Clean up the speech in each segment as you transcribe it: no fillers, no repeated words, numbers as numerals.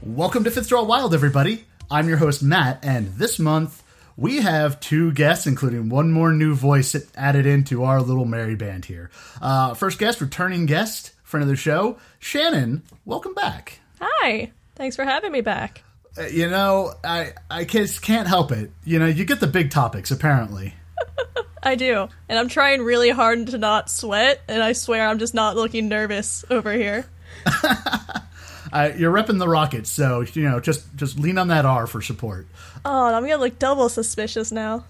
Welcome to Fitzgerald Wild, everybody. I'm your host, Matt, and this month we have two guests, including one more new voice added into our little merry band here. First guest, returning guest, friend of the show, Shannon. Welcome back. Hi. Thanks for having me back. I just can't help it. You get the big topics, apparently. I do. And I'm trying really hard to not sweat, and I swear I'm just not looking nervous over here. You're repping the Rockets, so, just lean on that R for support. Oh, I'm gonna look double suspicious now.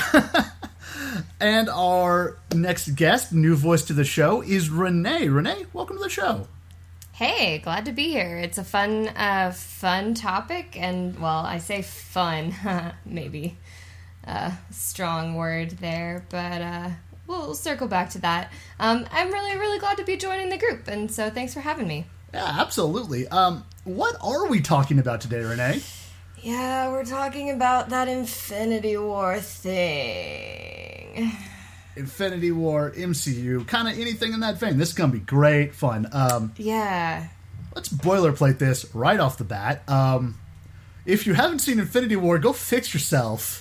And our next guest, new voice to the show, is Renee. Renee, welcome to the show. Hey, glad to be here. It's a fun topic, and, well, I say fun, maybe strong word there, but we'll circle back to that. I'm really, really glad to be joining the group, and so thanks for having me. Yeah, absolutely. What are we talking about today, Renee? Yeah, we're talking about that Infinity War thing. Infinity War, MCU, kind of anything in that vein. This is going to be great fun. Yeah. Let's boilerplate this right off the bat. If you haven't seen Infinity War, go fix yourself.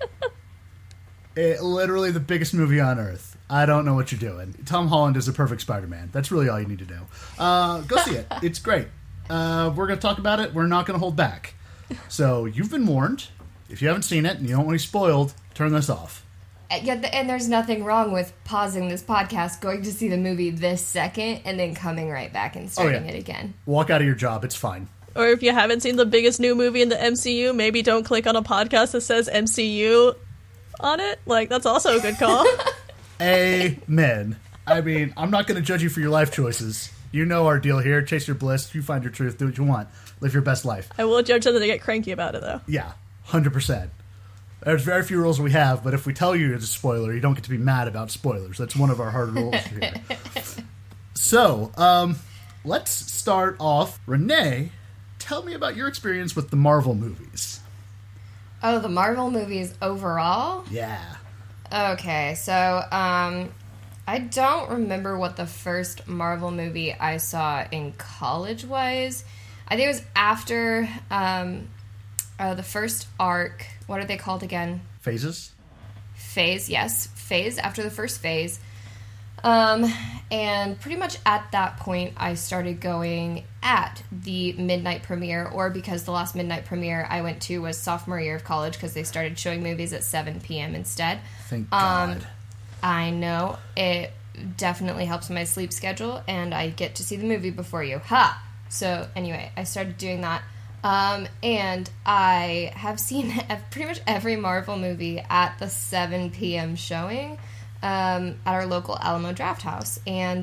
Literally the biggest movie on Earth. I don't know what you're doing. Tom Holland is a perfect Spider-Man. That's really all you need to do. Go see it. It's great. We're going to talk about it. We're not going to hold back. So you've been warned. If you haven't seen it and you don't want to be spoiled, turn this off. Yeah, and there's nothing wrong with pausing this podcast, going to see the movie this second, and then coming right back and starting it again. Walk out of your job. It's fine. Or if you haven't seen the biggest new movie in the MCU, maybe don't click on a podcast that says MCU on it. That's also a good call. Amen. I mean, I'm not going to judge you for your life choices. You know our deal here. Chase your bliss. You find your truth. Do what you want. Live your best life. I will judge them that they get cranky about it, though. Yeah, 100%. There's very few rules we have, but if we tell you it's a spoiler, you don't get to be mad about spoilers. That's one of our hard rules here. So, let's start off. Renee, tell me about your experience with the Marvel movies. Oh, the Marvel movies overall? Yeah. Okay, so, I don't remember what the first Marvel movie I saw in college was. I think it was after, the first arc. What are they called again? Phases? Phase, yes. Phase, after the first phase. And pretty much at that point, I started going at the midnight premiere, or because the last midnight premiere I went to was sophomore year of college, because they started showing movies at 7 p.m. instead. Thank God. I know. It definitely helps my sleep schedule, and I get to see the movie before you. Ha! So, anyway, I started doing that. And I have seen pretty much every Marvel movie at the 7 p.m. showing at our local Alamo Draft House. And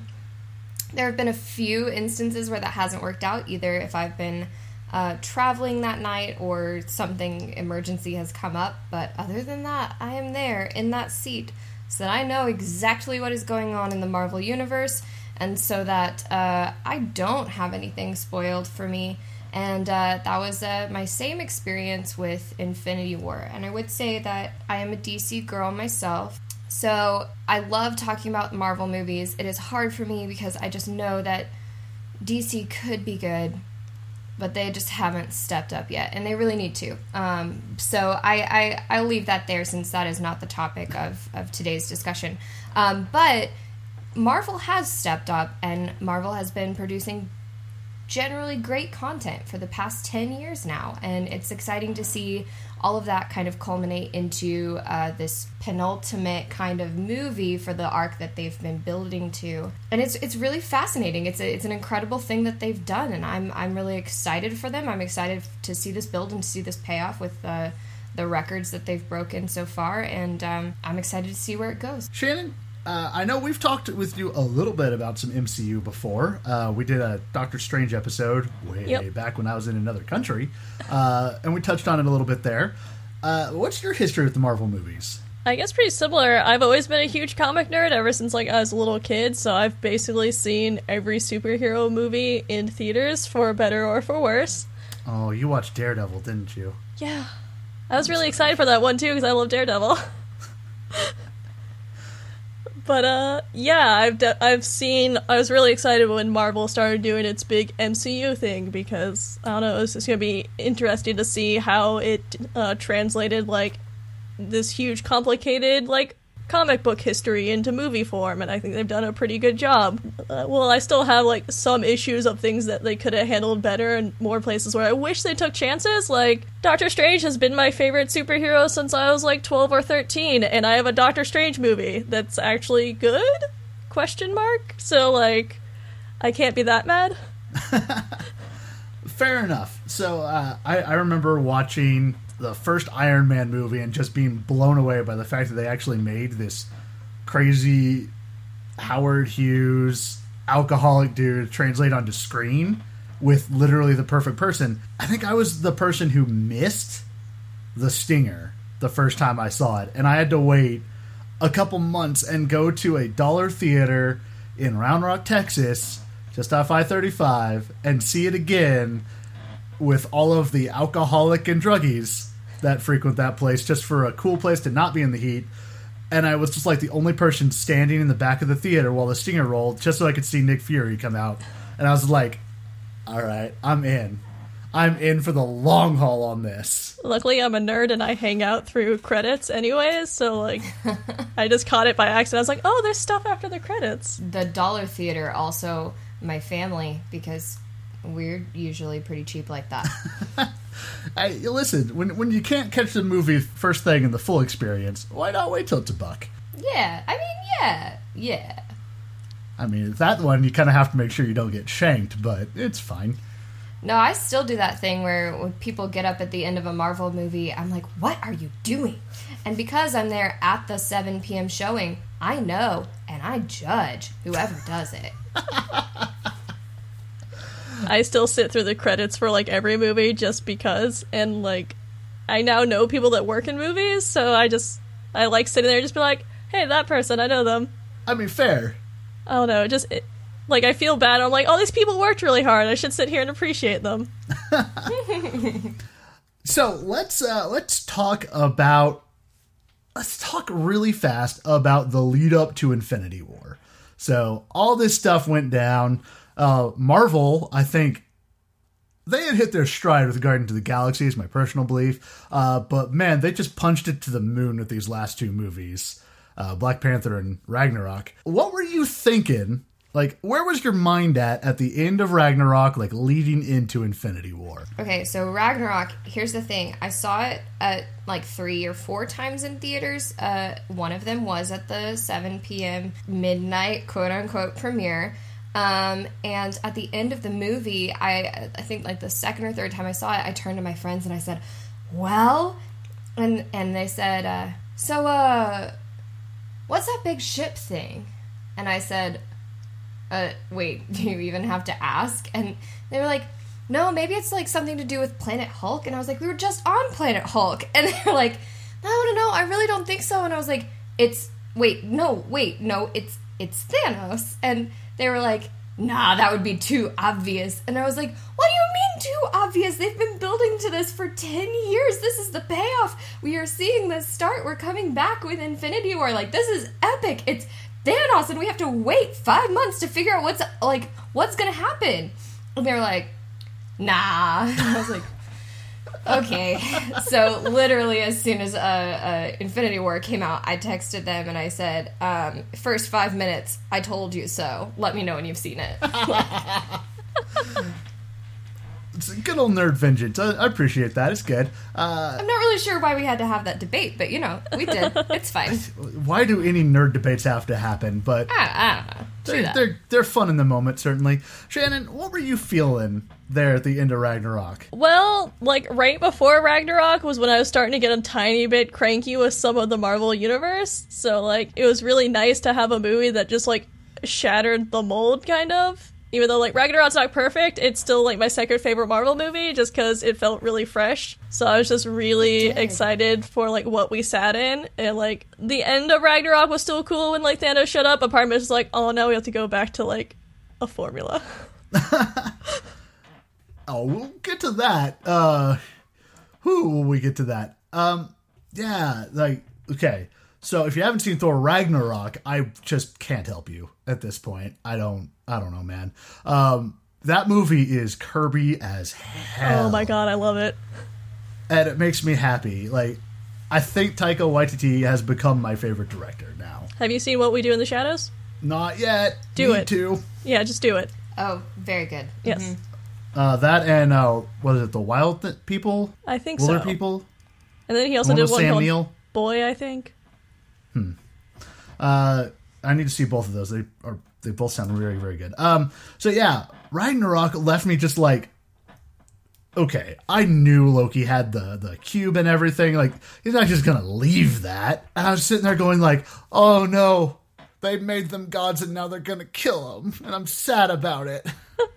there have been a few instances where that hasn't worked out, either if I've been traveling that night or something emergency has come up. But other than that, I am there in that seat so that I know exactly what is going on in the Marvel Universe, and so that I don't have anything spoiled for me. And that was my same experience with Infinity War. And I would say that I am a DC girl myself. So I love talking about Marvel movies. It is hard for me because I just know that DC could be good, but they just haven't stepped up yet. And they really need to. So I'll leave that there, since that is not the topic of today's discussion. But Marvel has stepped up, and Marvel has been producing generally great content for the past 10 years now, and it's exciting to see all of that kind of culminate into this penultimate kind of movie for the arc that they've been building to. And it's really fascinating. It's an incredible thing that they've done, and I'm really excited for them. I'm excited to see this build and to see this pay off with the records that they've broken so far, and I'm excited to see where it goes. Shannon, I know we've talked with you a little bit about some MCU before. We did a Doctor Strange episode way back when I was in another country, and we touched on it a little bit there. What's your history with the Marvel movies? I guess pretty similar. I've always been a huge comic nerd ever since I was a little kid, so I've basically seen every superhero movie in theaters, for better or for worse. Oh, you watched Daredevil, didn't you? Yeah. I was really excited for that one, too, because I love Daredevil. Yeah, I've seen. I was really excited when Marvel started doing its big MCU thing because I don't know, it's just gonna be interesting to see how it translated like this huge, complicated like comic book history into movie form, and I think they've done a pretty good job. Well, I still have like some issues of things that they could have handled better, and more places where I wish they took chances. Like Doctor Strange has been my favorite superhero since I was like 12 or 13, and I have a Doctor Strange movie that's actually good? Question mark. So like, I can't be that mad. Fair enough. So I remember watching the first Iron Man movie and just being blown away by the fact that they actually made this crazy Howard Hughes alcoholic dude translate onto screen with literally the perfect person. I think I was the person who missed the stinger the first time I saw it, and I had to wait a couple months and go to a dollar theater in Round Rock, Texas, just off I-35, and see it again with all of the alcoholic and druggies that frequent that place, just for a cool place to not be in the heat. And I was just like the only person standing in the back of the theater while the stinger rolled, just so I could see Nick Fury come out. And I was like, all right, I'm in. I'm in for the long haul on this. Luckily, I'm a nerd and I hang out through credits anyways, so like, I just caught it by accident. I was like, oh, there's stuff after the credits. The dollar theater also my family, because we're usually pretty cheap like that. Listen, when you can't catch the movie first thing in the full experience, why not wait till it's $1? Yeah, I mean, yeah. I mean, that one you kind of have to make sure you don't get shanked, but it's fine. No, I still do that thing where when people get up at the end of a Marvel movie, I'm like, what are you doing? And because I'm there at the 7 p.m. showing, I know, and I judge whoever does it. I still sit through the credits for like every movie just because, and like I now know people that work in movies, so I like sitting there and just be like, hey, that person, I know them. I mean, fair. I don't know, like I feel bad. I'm like, oh, these people worked really hard. I should sit here and appreciate them. So let's talk really fast about the lead up to Infinity War. So all this stuff went down. Marvel, I think they had hit their stride with Guardians of the Galaxy, is my personal belief. But man, they just punched it to the moon with these last two movies, Black Panther and Ragnarok. What were you thinking? Like, where was your mind at the end of Ragnarok, like leading into Infinity War? Okay, so Ragnarok, here's the thing. I saw it at like 3 or 4 times in theaters. One of them was at the 7 p.m. midnight, quote-unquote, premiere. And at the end of the movie, I think like the second or third time I saw it, I turned to my friends and I said, well, and they said, so, what's that big ship thing? And I said, wait, do you even have to ask? And they were like, no, maybe it's like something to do with Planet Hulk. And I was like, we were just on Planet Hulk. And they were like, no, I really don't think so. And I was like, it's Thanos. And they were like, nah, that would be too obvious. And I was like, what do you mean too obvious? They've been building to this for 10 years. This is the payoff. We are seeing the start. We're coming back with Infinity War. Like, this is epic. It's Thanos, and we have to wait 5 months to figure out what's gonna happen. And they were like, nah. And I was like, okay. So literally as soon as Infinity War came out, I texted them and I said, first 5 minutes, I told you so. Let me know when you've seen it. It's a good old nerd vengeance. I appreciate that. It's good. I'm not really sure why we had to have that debate, but, we did. It's fine. Why do any nerd debates have to happen? But I don't know. They're fun in the moment, certainly. Shannon, what were you feeling there at the end of Ragnarok? Well, like, right before Ragnarok was when I was starting to get a tiny bit cranky with some of the Marvel Universe. So, like, it was really nice to have a movie that just, like, shattered the mold, kind of. Even though, like, Ragnarok's not perfect, it's still, like, my second favorite Marvel movie, just because it felt really fresh. So I was just really excited for, like, what we sat in. And, like, the end of Ragnarok was still cool when, like, Thanos showed up. A part of me was just like, oh, now we have to go back to, like, a formula. Oh, we'll get to that. Who will we get to that? Yeah, like, okay. So if you haven't seen Thor Ragnarok, I just can't help you at this point. I don't know, man. That movie is Kirby as hell. Oh my god, I love it. And it makes me happy. Like, I think Taika Waititi has become my favorite director now. Have you seen What We Do in the Shadows? Not yet. Do Need it. to. Yeah, just do it. Oh, very good. Yes. Mm-hmm. That and, what is it, The Wild People? I think Willer so. People? And then he also One did with one Sam called Neill? Boy, I think. I need to see both of those. They both sound very, very good. So yeah, Ragnarok left me just like, okay, I knew Loki had the cube and everything. Like, he's not just gonna leave that. And I was sitting there going like, oh no, they made them gods and now they're gonna kill them, and I'm sad about it.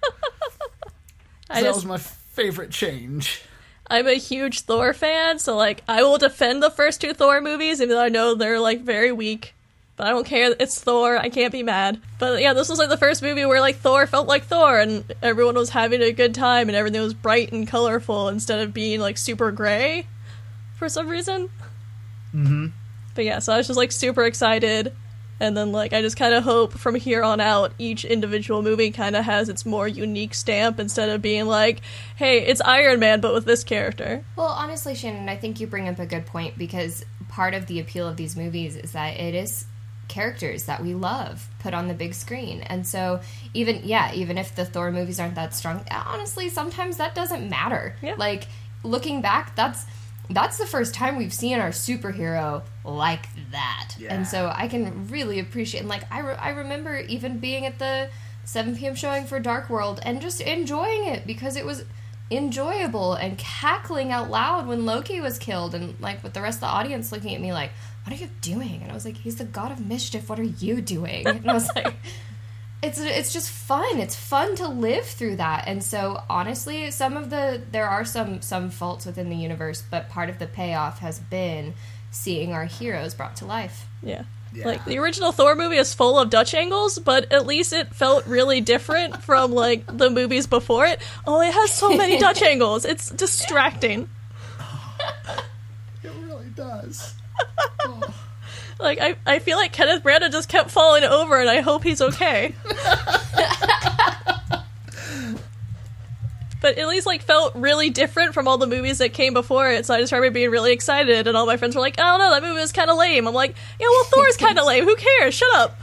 That was my favorite change. I'm a huge Thor fan, so like I will defend the first two Thor movies, even though I know they're like very weak. But I don't care. It's Thor. I can't be mad. But yeah, this was like the first movie where like Thor felt like Thor, and everyone was having a good time, and everything was bright and colorful instead of being like super gray for some reason. Mm-hmm. But yeah, so I was just like super excited, and then like I just kind of hope from here on out each individual movie kind of has its more unique stamp instead of being like, hey, it's Iron Man but with this character. Well, honestly, Shannon, I think you bring up a good point, because part of the appeal of these movies is that it is characters that we love put on the big screen. And so even if the Thor movies aren't that strong, honestly, sometimes that doesn't matter. Yeah. Like, looking back, that's the first time we've seen our superhero like that. Yeah. And so I can really appreciate, and like I remember even being at the 7 p.m. showing for Dark World and just enjoying it because it was enjoyable, and cackling out loud when Loki was killed, and like with the rest of the audience looking at me like, what are you doing? And I was like, he's the god of mischief, what are you doing? And I was like, it's just fun. It's fun to live through that. And so honestly, there are some faults within the universe, but part of the payoff has been seeing our heroes brought to life. Yeah. Yeah. Like, the original Thor movie is full of Dutch angles, but at least it felt really different from, like, the movies before it. Oh, it has so many Dutch angles. It's distracting. It really does. Oh. Like, I feel like Kenneth Branagh just kept falling over, and I hope he's okay. But at least, like, felt really different from all the movies that came before it, so I just remember being really excited, and all my friends were like, I don't know, that movie was kind of lame. I'm like, yeah, well, Thor's kind of lame. Who cares? Shut up.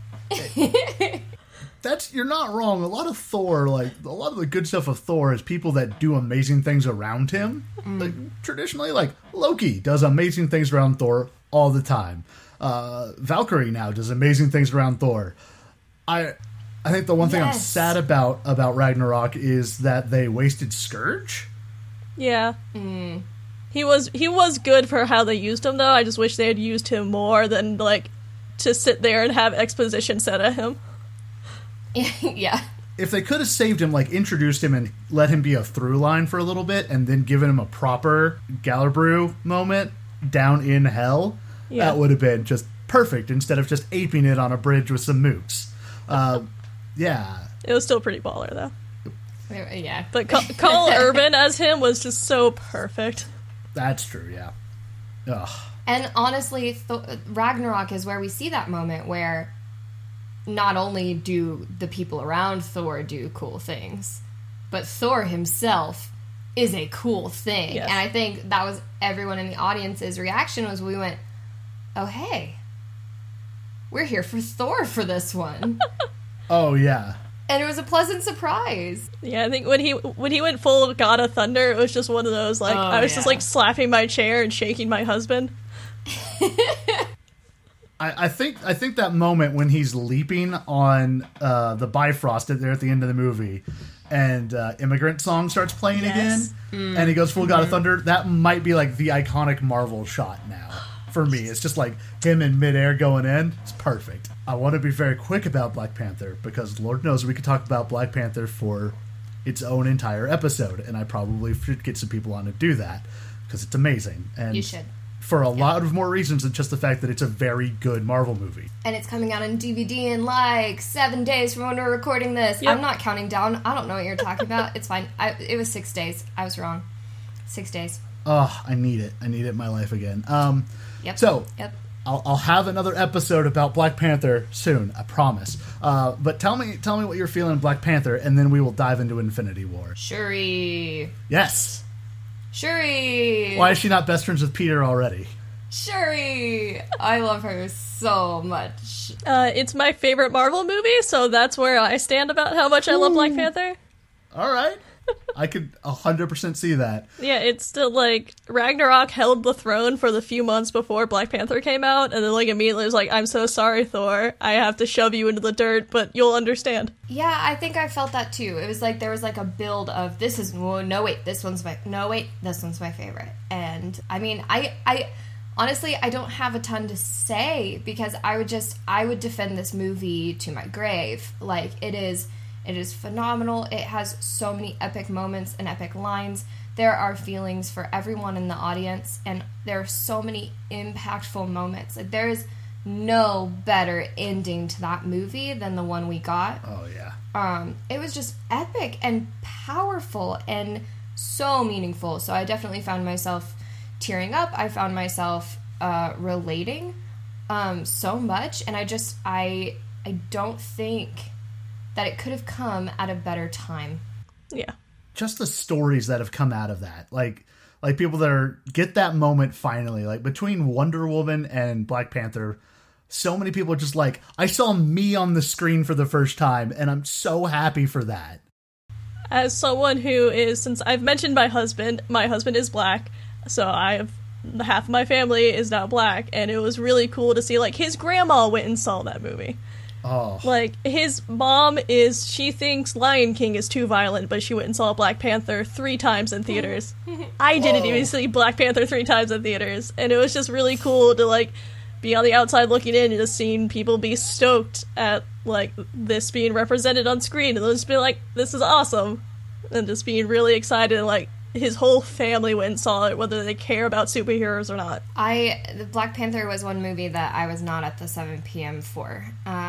You're not wrong. A lot of Thor, like, a lot of the good stuff of Thor is people that do amazing things around him. Like, traditionally, like, Loki does amazing things around Thor all the time. Valkyrie now does amazing things around Thor. I think the one thing I'm sad about Ragnarok is that they wasted Scourge. Yeah. He was good for how they used him, though. I just wish they had used him more than, like, to sit there and have exposition said at him. Yeah. If they could have saved him, like, introduced him and let him be a through line for a little bit, and then given him a proper Galabru moment down in hell, that would have been just perfect, instead of just aping it on a bridge with some mooks. Yeah. It was still pretty baller, though. Yeah. But Carl Urban as him was just so perfect. That's true, yeah. Ugh. And honestly, Ragnarok is where we see that moment where not only do the people around Thor do cool things, but Thor himself is a cool thing. Yes. And I think that was everyone in the audience's reaction, was we went, oh, hey, we're here for Thor for this one. Oh, yeah. And it was a pleasant surprise. Yeah, I think when he went full God of Thunder, it was just one of those, like, I was just, like, slapping my chair and shaking my husband. I think that moment when he's leaping on the Bifrost there at the end of the movie, and Immigrant Song starts playing again, and he goes full God of Thunder, that might be, like, the iconic Marvel shot now. For me, it's just like him in midair going in. It's perfect. I want to be very quick about Black Panther, because Lord knows we could talk about Black Panther for its own entire episode, and I probably should get some people on to do that, because it's amazing. And You should. For a lot of more reasons than just the fact that it's a very good Marvel movie. And it's coming out on DVD in like 7 days from when we're recording this. Yep. I'm not counting down. I don't know what you're talking about. It's fine. It was 6 days. I was wrong. 6 days. Oh, I need it. I need it in my life again. Yep. So, Yep. I'll have another episode about Black Panther soon, I promise. But tell me what you're feeling in Black Panther, and then we will dive into Infinity War. Shuri. Yes. Shuri. Why is she not best friends with Peter already? Shuri. I love her so much. It's my favorite Marvel movie, so that's where I stand about how much I love Black Panther. All right. I could 100% see that. Yeah, it's still, like, Ragnarok held the throne for the few months before Black Panther came out, and then, like, immediately was like, I'm so sorry, Thor. I have to shove you into the dirt, but you'll understand. Yeah, I think I felt that too. It was like there was like a build of this is this one's my favorite. And I mean, I honestly I don't have a ton to say because I would defend this movie to my grave. Like it is phenomenal. It has so many epic moments and epic lines. There are feelings for everyone in the audience, and there are so many impactful moments. Like there is no better ending to that movie than the one we got. Oh yeah. It was just epic and powerful and so meaningful. So I definitely found myself tearing up. I found myself relating so much, and I don't think that it could have come at a better time. Yeah. Just the stories that have come out of that. Like people that get that moment finally. Like between Wonder Woman and Black Panther, so many people are just like, I saw me on the screen for the first time, and I'm so happy for that. As someone who is, since I've mentioned my husband is black, so half of my family is now black, and it was really cool to see, like, his grandma went and saw that movie. Oh. Like, his mom she thinks Lion King is too violent, but she went and saw Black Panther 3 times in theaters. I didn't even see Black Panther 3 times in theaters, and it was just really cool to, like, be on the outside looking in and just seeing people be stoked at, like, this being represented on screen, and they'll just be like, this is awesome, and just being really excited, and, like, his whole family went and saw it, whether they care about superheroes or not. The Black Panther was one movie that I was not at the 7 p.m. for.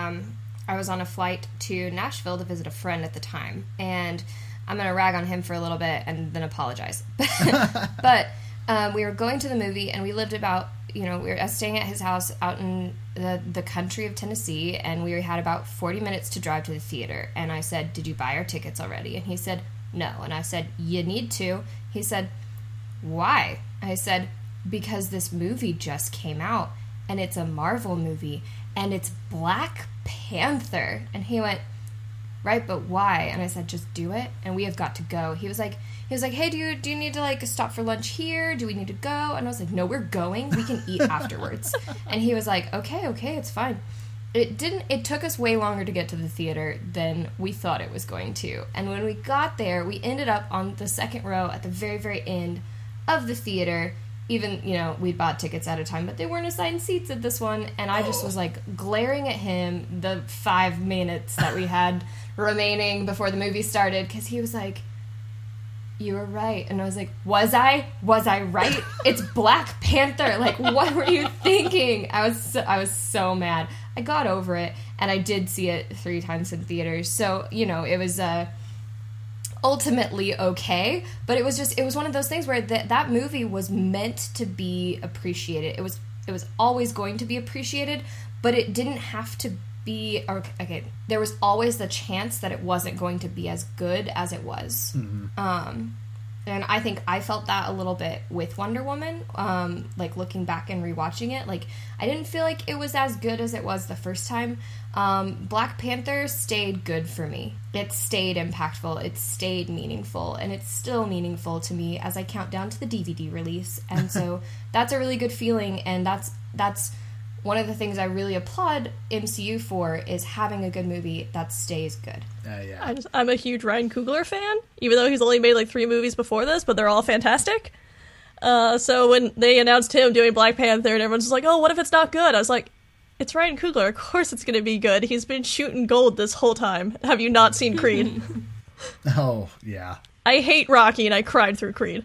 I was on a flight to Nashville to visit a friend at the time, and I'm going to rag on him for a little bit and then apologize. But we were going to the movie, and we lived about, we were staying at his house out in the country of Tennessee, and we had about 40 minutes to drive to the theater. And I said, did you buy our tickets already? And he said, no. And I said, you need to. He said, why? I said, because this movie just came out, and it's a Marvel movie, and it's Black Panther. And he went, right, but why? And I said, just do it, and we have got to go. He was like, hey, do you need to, like, stop for lunch here? Do we need to go? And I was like, no, we're going. We can eat afterwards. And he was like, okay, it's fine. It took us way longer to get to the theater than we thought it was going to. And when we got there, we ended up on the second row at the very, very end of the theater. Even, we'd bought tickets at a time, but they weren't assigned seats at this one. And I just was, like, glaring at him the 5 minutes that we had remaining before the movie started, because he was like, you were right. And I was like, was I right? It's Black Panther. Like, what were you thinking? I was so mad. I got over it, and I did see it 3 times in theaters. So, it was ultimately okay, but it was one of those things where that movie was meant to be appreciated. It was always going to be appreciated, but it didn't have to be. Okay, there was always the chance that it wasn't going to be as good as it was. Mm-hmm. And I think I felt that a little bit with Wonder Woman, like looking back and rewatching it. Like, I didn't feel like it was as good as it was the first time. Black Panther stayed good for me. It stayed impactful, it stayed meaningful, and it's still meaningful to me as I count down to the DVD release. And so that's a really good feeling, and that's one of the things I really applaud MCU for, is having a good movie that stays good. Yeah. I'm a huge Ryan Coogler fan, even though he's only made like 3 movies before this, but they're all fantastic. So when they announced him doing Black Panther, and everyone's just like, oh, what if it's not good? I was like, it's Ryan Coogler. Of course it's going to be good. He's been shooting gold this whole time. Have you not seen Creed? Oh, yeah. I hate Rocky, and I cried through Creed.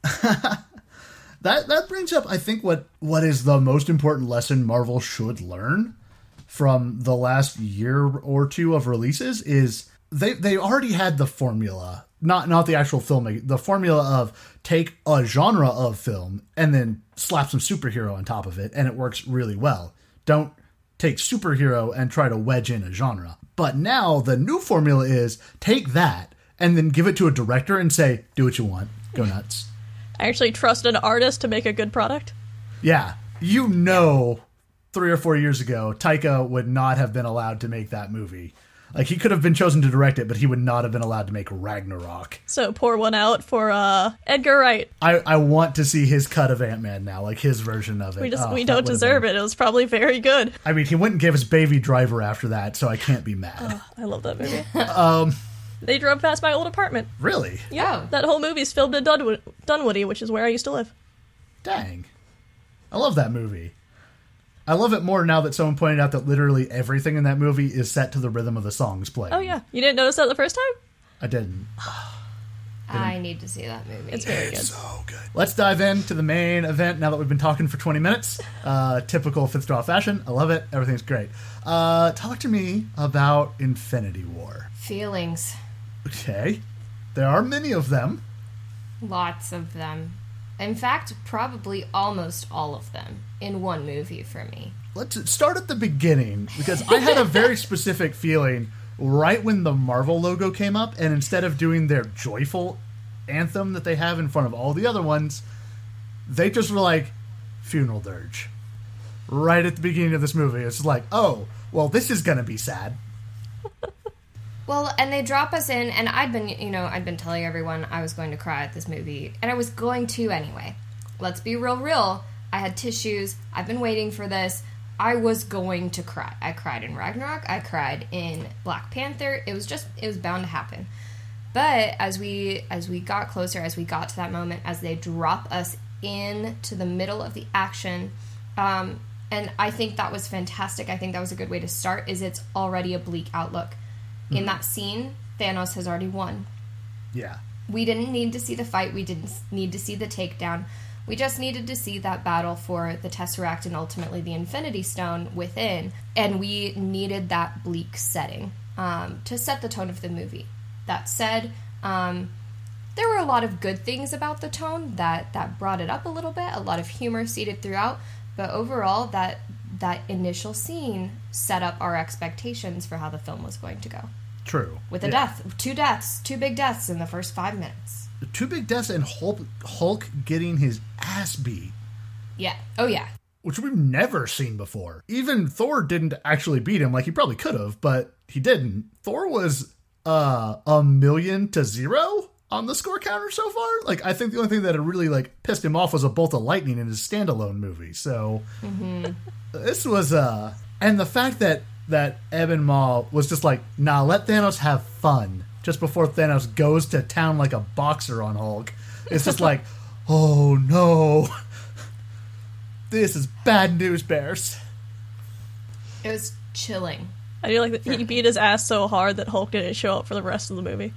That brings up, I think, what is the most important lesson Marvel should learn from the last year or 2 of releases is they already had the formula not the actual filmmaking, the formula of take a genre of film and then slap some superhero on top of it, and it works really well. Don't take superhero and try to wedge in a genre. But now the new formula is take that and then give it to a director and say, do what you want. Go nuts. Actually trust an artist to make a good product. Yeah. 3 or 4 years ago, Taika would not have been allowed to make that movie. Like, he could have been chosen to direct it, but he would not have been allowed to make Ragnarok. So pour one out for Edgar Wright. I want to see his cut of Ant-Man now, like his version of it. We don't deserve it. It was probably very good. I mean, he went and gave us Baby Driver after that, so I can't be mad. Oh, I love that movie. They drove past my old apartment. Really? Yeah, that whole movie's filmed in Dunwoody, which is where I used to live. Dang. I love that movie. I love it more now that someone pointed out that literally everything in that movie is set to the rhythm of the songs playing. Oh, yeah. You didn't notice that the first time? I didn't. I need to see that movie. It's very good. So good. Let's dive into the main event now that we've been talking for 20 minutes. Typical Fifth Draw fashion. I love it. Everything's great. Talk to me about Infinity War. Feelings. Okay. There are many of them. Lots of them. In fact, probably almost all of them in one movie for me. Let's start at the beginning, because I had a very specific feeling right when the Marvel logo came up, and instead of doing their joyful anthem that they have in front of all the other ones, they just were like, funeral dirge. Right at the beginning of this movie. It's like, oh, well, this is going to be sad. Well, and they drop us in, and I'd been telling everyone I was going to cry at this movie, and I was going to anyway. Let's be real. I had tissues. I've been waiting for this. I was going to cry. I cried in Ragnarok. I cried in Black Panther. It was bound to happen. But as we got closer, as we got to that moment, as they drop us into the middle of the action, and I think that was fantastic. I think that was a good way to start, is it's already a bleak outlook. In that scene, Thanos has already won. Yeah. We didn't need to see the fight. We didn't need to see the takedown. We just needed to see that battle for the Tesseract and ultimately the Infinity Stone within. And we needed that bleak setting to set the tone of the movie. That said, there were a lot of good things about the tone that brought it up a little bit. A lot of humor seeded throughout. But overall, that initial scene set up our expectations for how the film was going to go. True. With two big deaths in the first 5 minutes. 2 big deaths and Hulk getting his ass beat. Yeah. Oh, yeah. Which we've never seen before. Even Thor didn't actually beat him, like he probably could have, but he didn't. Thor was 1,000,000 on the score counter so far. Like, I think the only thing that had really, like, pissed him off was a bolt of lightning in his standalone movie. So, This was, and the fact that Ebon Maw was just like, nah, let Thanos have fun, just before Thanos goes to town like a boxer on Hulk. It's just like, oh no. This is bad news, Bears. It was chilling. I do like that he beat his ass so hard that Hulk didn't show up for the rest of the movie.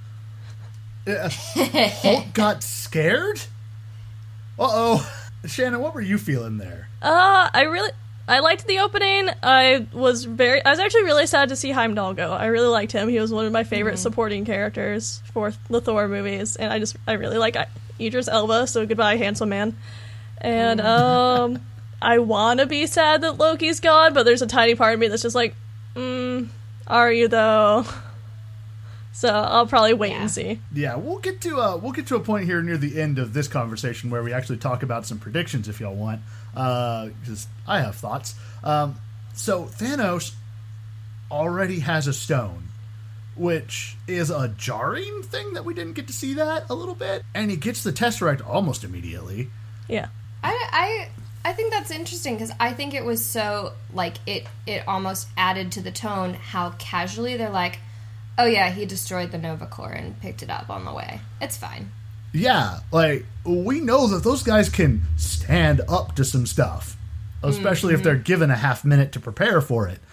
Hulk got scared? Uh-oh. Shannon, what were you feeling there? I liked the opening. I was actually really sad to see Heimdall go. I really liked him. He was one of my favorite supporting characters for the Thor movies, and I really like Idris Elba, so goodbye, handsome man. And I want to be sad that Loki's gone, but there's a tiny part of me that's just like, are you though? So I'll probably wait and see. Yeah, we'll get to a point here near the end of this conversation where we actually talk about some predictions if y'all want, because I have thoughts. So Thanos already has a stone, which is a jarring thing that we didn't get to see that a little bit, and he gets the Tesseract almost immediately. Yeah, I think that's interesting because I think it was so like it almost added to the tone how casually they're like, oh yeah, he destroyed the Nova Corps and picked it up on the way. It's fine. Yeah, like, we know that those guys can stand up to some stuff, especially if they're given a half minute to prepare for it.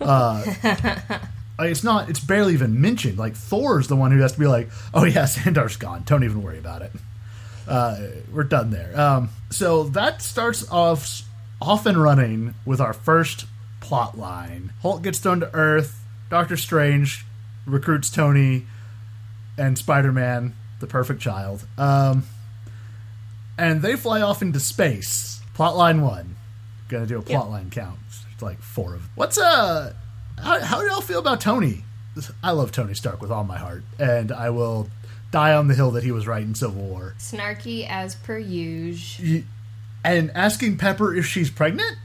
It's barely even mentioned. Like, Thor's the one who has to be like, oh yeah, Sandar's gone. Don't even worry about it. We're done there. So that starts off and running with our first plot line. Hulk gets thrown to Earth. Doctor Strange recruits Tony and Spider-Man the perfect child. And they fly off into space. Plotline 1. Gonna do a plotline count. It's like 4 of them. What's how do y'all feel about Tony? I love Tony Stark with all my heart, and I will die on the hill that he was right in Civil War. Snarky as per usual. And asking Pepper if she's pregnant?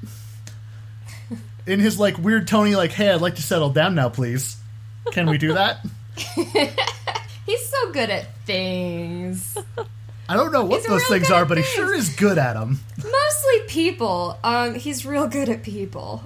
In his, like, weird Tony, like, hey, I'd like to settle down now, please. Can we do that? He's so good at things. I don't know what those things are, but he sure is good at them. Mostly people. He's real good at people.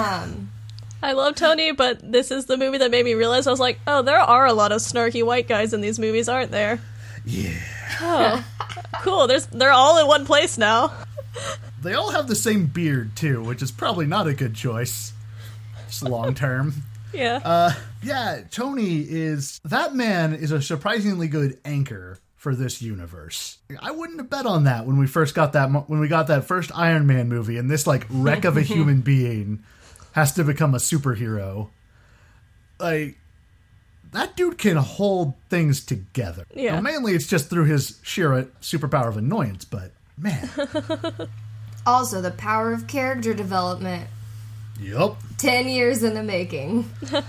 I love Tony, but this is the movie that made me realize, I was like, oh, there are a lot of snarky white guys in these movies, aren't there? Yeah. Oh, cool. They're all in one place now. They all have the same beard, too, which is probably not a good choice. Just long term. Yeah. Yeah, Tony is... That man is a surprisingly good anchor for this universe. I wouldn't have bet on that when we first got that... When we got that first Iron Man movie, and this, like, wreck of a human being has to become a superhero. Like... That dude can hold things together. Yeah. Now, mainly it's just through his sheer superpower of annoyance, but, man... Also, the power of character development. Yup. 10 years in the making.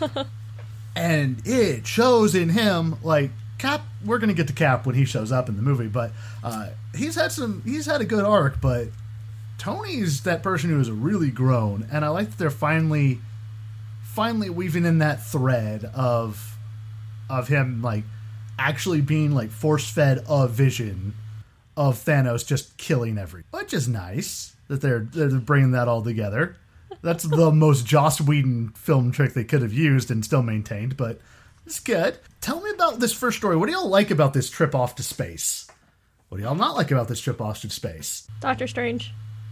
And it shows in him, like, Cap, we're going to get to Cap when he shows up in the movie, but he's had a good arc, but Tony's that person who is really grown, and I like that they're finally weaving in that thread of him, like, actually being, like, force-fed a vision of Thanos just killing everything. Which is nice that they're bringing that all together. That's the most Joss Whedon film trick they could have used and still maintained, but it's good. Tell me about this first story. What do y'all like about this trip off to space? What do y'all not like about this trip off to space? Doctor Strange.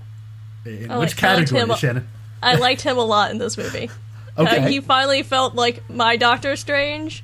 In which category, Shannon? I liked him a lot in this movie. Okay. He finally felt like my Doctor Strange.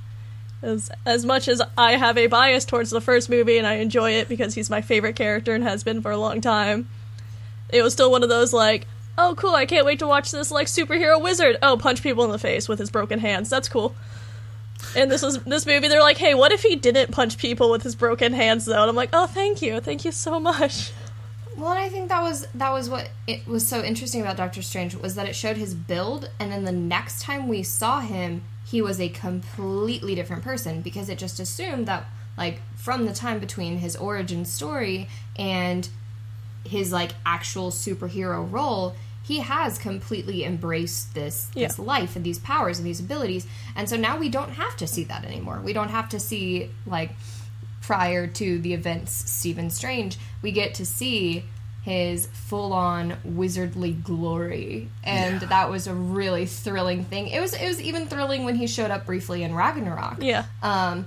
As much as I have a bias towards the first movie and I enjoy it because he's my favorite character and has been for a long time, it was still one of those, like, oh, cool, I can't wait to watch this, like, superhero wizard. Oh, punch people in the face with his broken hands. That's cool. And this movie, they're like, hey, what if he didn't punch people with his broken hands, though? And I'm like, oh, thank you so much. Well, and I think that was what it was so interesting about Doctor Strange, was that it showed his build, and then the next time we saw him, he was a completely different person, because it just assumed that, like, from the time between his origin story and his, like, actual superhero role, he has completely embraced this life and these powers and these abilities, and so now we don't have to see that anymore. We don't have to see, like, prior to the events Stephen Strange, we get to see his full-on wizardly glory, and that was a really thrilling thing. It was even thrilling when he showed up briefly in Ragnarok. Yeah. And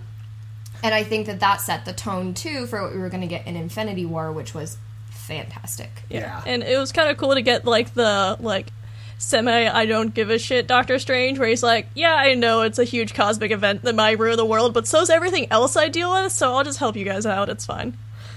I think that set the tone, too, for what we were going to get in Infinity War, which was fantastic. Yeah. And it was kind of cool to get, like, the, like, I don't give a shit Doctor Strange, where he's like, yeah, I know it's a huge cosmic event that might ruin the world, but so's everything else I deal with, so I'll just help you guys out, it's fine.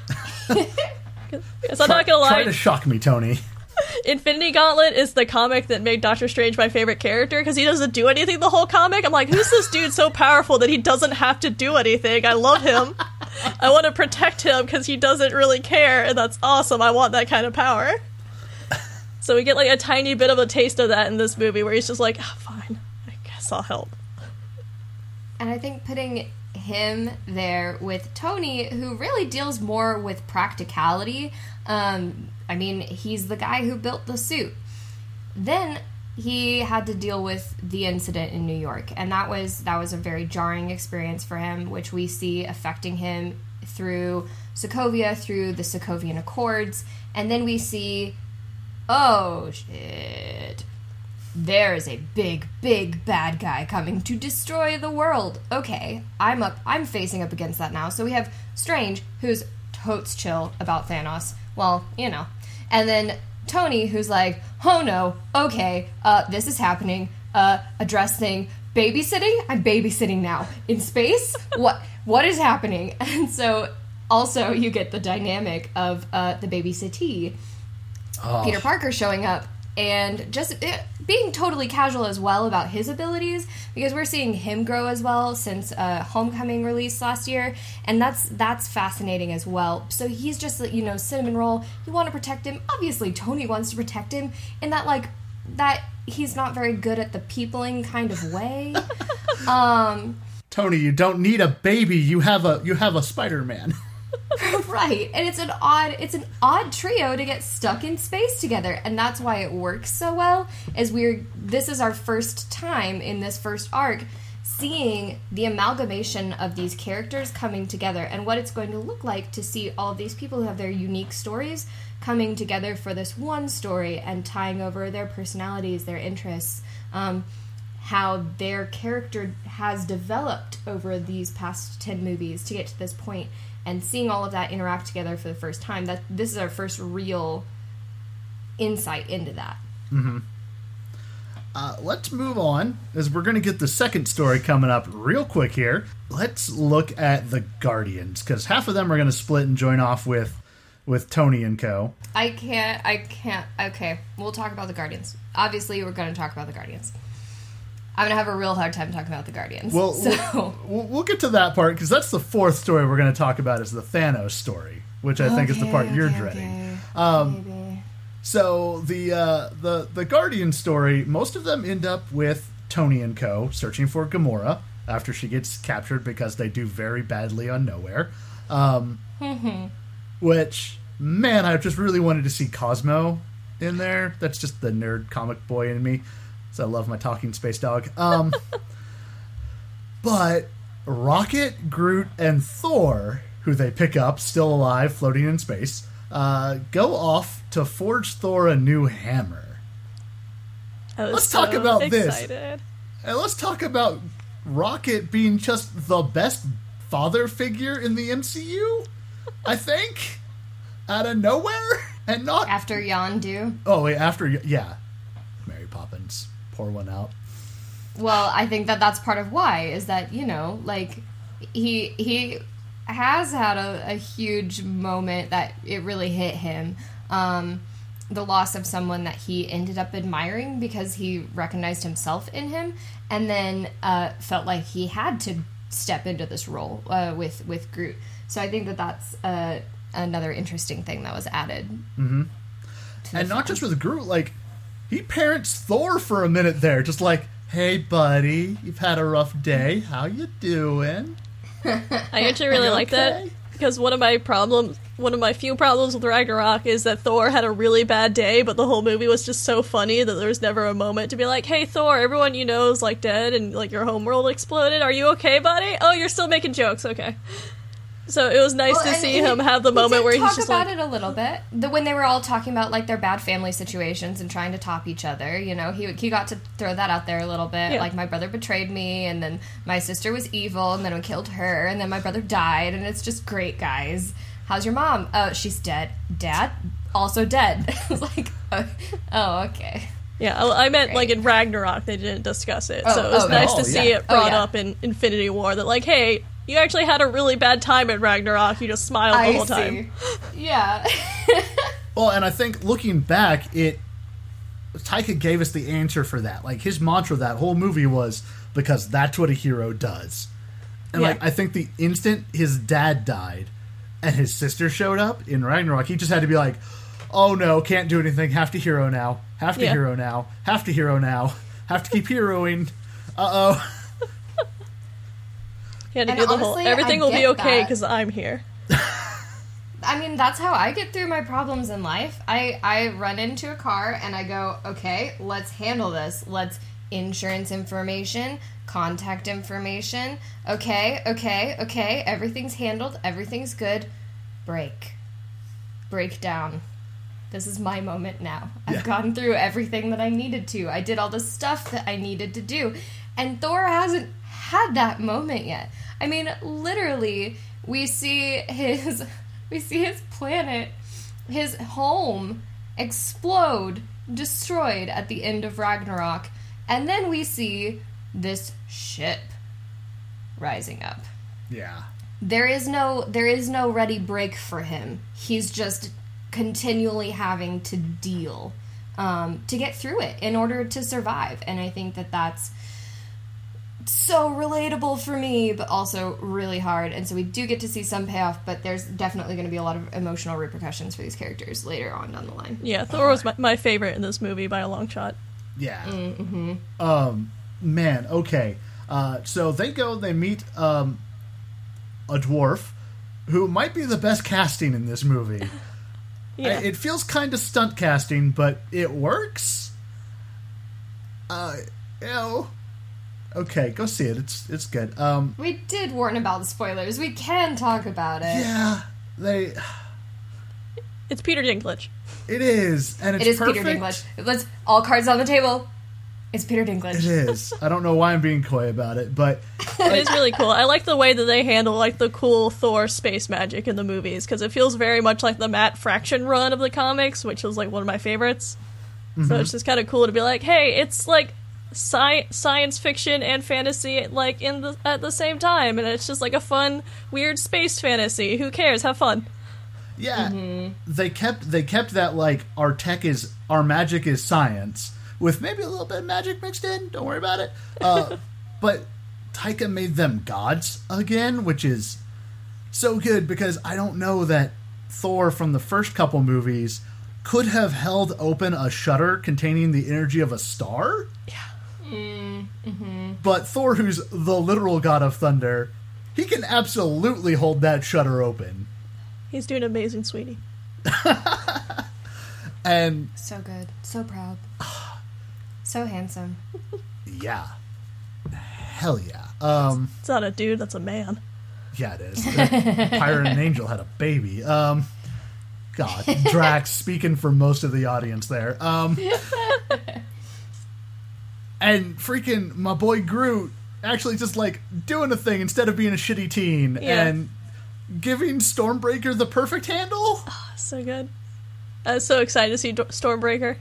Because I'm not gonna lie, try to shock me, Tony. Infinity Gauntlet is the comic that made Doctor Strange my favorite character, because he doesn't do anything the whole comic. I'm like, who's this dude so powerful that he doesn't have to do anything? I love him. I want to protect him because he doesn't really care, and that's awesome. I want that kind of power. So we get, like, a tiny bit of a taste of that in this movie, where he's just like, oh, fine, I guess I'll help. And I think putting him there with Tony, who really deals more with practicality. I mean, he's the guy who built the suit. Then he had to deal with the incident in New York, and that was a very jarring experience for him, which we see affecting him through Sokovia, through the Sokovian Accords, and then we see, oh shit, there is a big, big bad guy coming to destroy the world. Okay, I'm facing up against that now. So we have Strange, who's totes chill about Thanos. Well, you know. And then Tony, who's like, oh no, okay, this is happening. Address thing. Babysitting? I'm babysitting now. In space? What is happening? And so also you get the dynamic of the babysittee. Oh. Peter Parker showing up and just being totally casual as well about his abilities, because we're seeing him grow as well since Homecoming released last year, and that's fascinating as well. So he's just, cinnamon roll. You want to protect him. Obviously, Tony wants to protect him in that he's not very good at the peopling kind of way. Tony, you don't need a baby. You have a Spider-Man. Right, and it's an odd trio to get stuck in space together, and that's why it works so well. This is our first time in this first arc seeing the amalgamation of these characters coming together, and what it's going to look like to see all of these people who have their unique stories coming together for this one story and tying over their personalities, their interests, how their character has developed over these past 10 movies to get to this point. And seeing all of that interact together for the first time, this is our first real insight into that. Mm-hmm. Let's move on, as we're going to get the second story coming up real quick here. Let's look at the Guardians, because half of them are going to split and join off with Tony and co. I can't. Okay, we'll talk about the Guardians. Obviously, we're going to talk about the Guardians. I'm going to have a real hard time talking about the Guardians. Well, we'll get to that part, because that's the fourth story we're going to talk about, is the Thanos story, which I think is the part you're dreading. So the Guardian story, most of them end up with Tony and co. searching for Gamora after she gets captured because they do very badly on Nowhere. Which, man, I just really wanted to see Cosmo in there. That's just the nerd comic boy in me. So I love my talking space dog. But Rocket, Groot, and Thor, who they pick up, still alive, floating in space, go off to forge Thor a new hammer. Let's talk about this. And let's talk about Rocket being just the best father figure in the MCU, I think, out of nowhere. And not... After Yondu. Oh, wait, yeah. Mary Poppins. Pour one out. Well, I think that's part of why, is that, he has had a huge moment that it really hit him. The loss of someone that he ended up admiring because he recognized himself in him, and then felt like he had to step into this role with Groot. So I think that's another interesting thing that was added. Mm-hmm. And not just with Groot, he parents Thor for a minute there, just like, hey, buddy, you've had a rough day. How you doing? I actually really like that, because one of my few problems with Ragnarok is that Thor had a really bad day, but the whole movie was just so funny that there was never a moment to be like, hey, Thor, everyone you know is, dead and, your homeworld exploded. Are you okay, buddy? Oh, you're still making jokes. Okay. So it was nice to see him have the moment where he's just talk about it a little bit. When they were all talking about their bad family situations and trying to top each other, he got to throw that out there a little bit. Yeah. My brother betrayed me, and then my sister was evil, and then I killed her, and then my brother died, and it's just great, guys. How's your mom? Oh, she's dead. Dad? Also dead. I was like, oh, okay. Yeah, I meant in Ragnarok they didn't discuss it, so it was nice to see it brought up in Infinity War that hey, you actually had a really bad time at Ragnarok. You just smiled the whole time. Yeah. Well, and I think looking back, Taika gave us the answer for that. His mantra that whole movie was, because that's what a hero does. And I think the instant his dad died and his sister showed up in Ragnarok, he just had to be like, oh no, can't do anything, have to hero now, have to hero now, have to hero now, have to keep heroing. Uh-oh. He had to do the whole, everything will be okay because I'm here. I mean, that's how I get through my problems in life. I run into a car and I go, okay, let's handle this. Let's insurance information, contact information. Okay, everything's handled. Everything's good. Break down. This is my moment now. I've gone through everything that I needed to. I did all the stuff that I needed to do. And Thor hasn't had that moment yet. I mean, literally, we see his planet, his home, explode, destroyed at the end of Ragnarok, and then we see this ship rising up. Yeah. There is no ready break for him. He's just continually having to deal to get through it in order to survive. And I think that that's so relatable for me, but also really hard. And so we do get to see some payoff, but there's definitely going to be a lot of emotional repercussions for these characters later on down the line. Yeah, Thor was my favorite in this movie by a long shot. Yeah. Man, okay. So they meet a dwarf who might be the best casting in this movie. Yeah. It feels kind of stunt casting, but it works. Okay, go see it. It's good. We did warn about the spoilers. We can talk about it. Yeah, It's Peter Dinklage. It is, and it's It is perfect. Peter Dinklage. Let's all cards on the table. It's Peter Dinklage. It is. I don't know why I'm being coy about it, but It is really cool. I like the way that they handle like the cool Thor space magic in the movies because it feels very much like the Matt Fraction run of the comics, which was like one of my favorites. So it's just kind of cool to be like, hey, it's like science fiction and fantasy like at the same time, and it's just like a fun, weird space fantasy. Who cares? Have fun. yeah, they kept that like our magic is science with maybe a little bit of magic mixed in. Don't worry about it. But Taika made them gods again, which is so good because I don't know that Thor from the first couple movies could have held open a shutter containing the energy of a star. Yeah. But Thor, who's the literal god of thunder, he can absolutely hold that shutter open. He's doing amazing, sweetie. And So good. So proud. So handsome. yeah. Hell yeah. It's not a dude, that's a man. Yeah, it is. Pirate and Angel had a baby. God, Drax speaking for most of the audience there. And freaking my boy Groot actually just like doing a thing instead of being a shitty teen and giving Stormbreaker the perfect handle. So good. I was so excited to see Stormbreaker.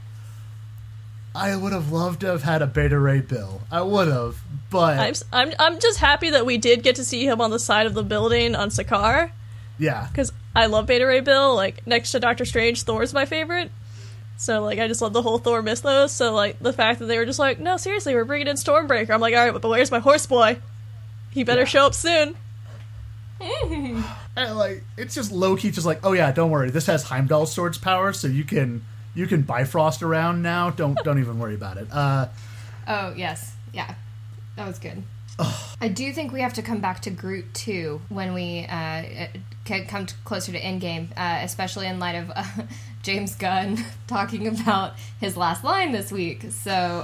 I would have loved to have had a Beta Ray Bill. I would have, but I'm just happy that we did get to see him on the side of the building on Sakaar. yeah. Because I love Beta Ray Bill. Like, next to Doctor Strange, Thor's my favorite. So, like, I just love the whole Thor mythos. So, like, the fact that they were just like, no, seriously, we're bringing in Stormbreaker. I'm like, alright, but where's my horse boy? He better show up soon. And like it's just low key, just like, oh yeah, don't worry, this has Heimdall Sword's power, so you can Bifrost around now. Don't even worry about it. Oh, yes. Yeah. That was good. I do think we have to come back to Groot, too, when we come closer to Endgame, especially in light of James Gunn talking about his last line this week. So,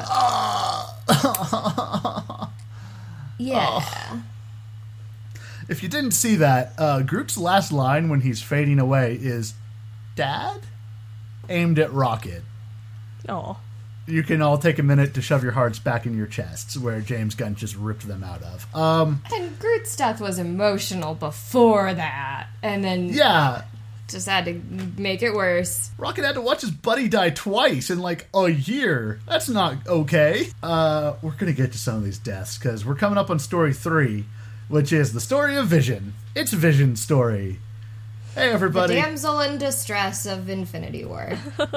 yeah. If you didn't see that, Groot's last line when he's fading away is, "Dad?" aimed at Rocket. Oh. You can all take a minute to shove your hearts back in your chests, where James Gunn just ripped them out of. And Groot's death was emotional before that, and then Yeah, just had to make it worse. Rocket had to watch his buddy die twice in like a year. That's not okay. We're gonna get to some of these deaths, because we're coming up on story 3, which is the story of Vision. It's Vision's story. Hey, everybody. The damsel in distress of Infinity War.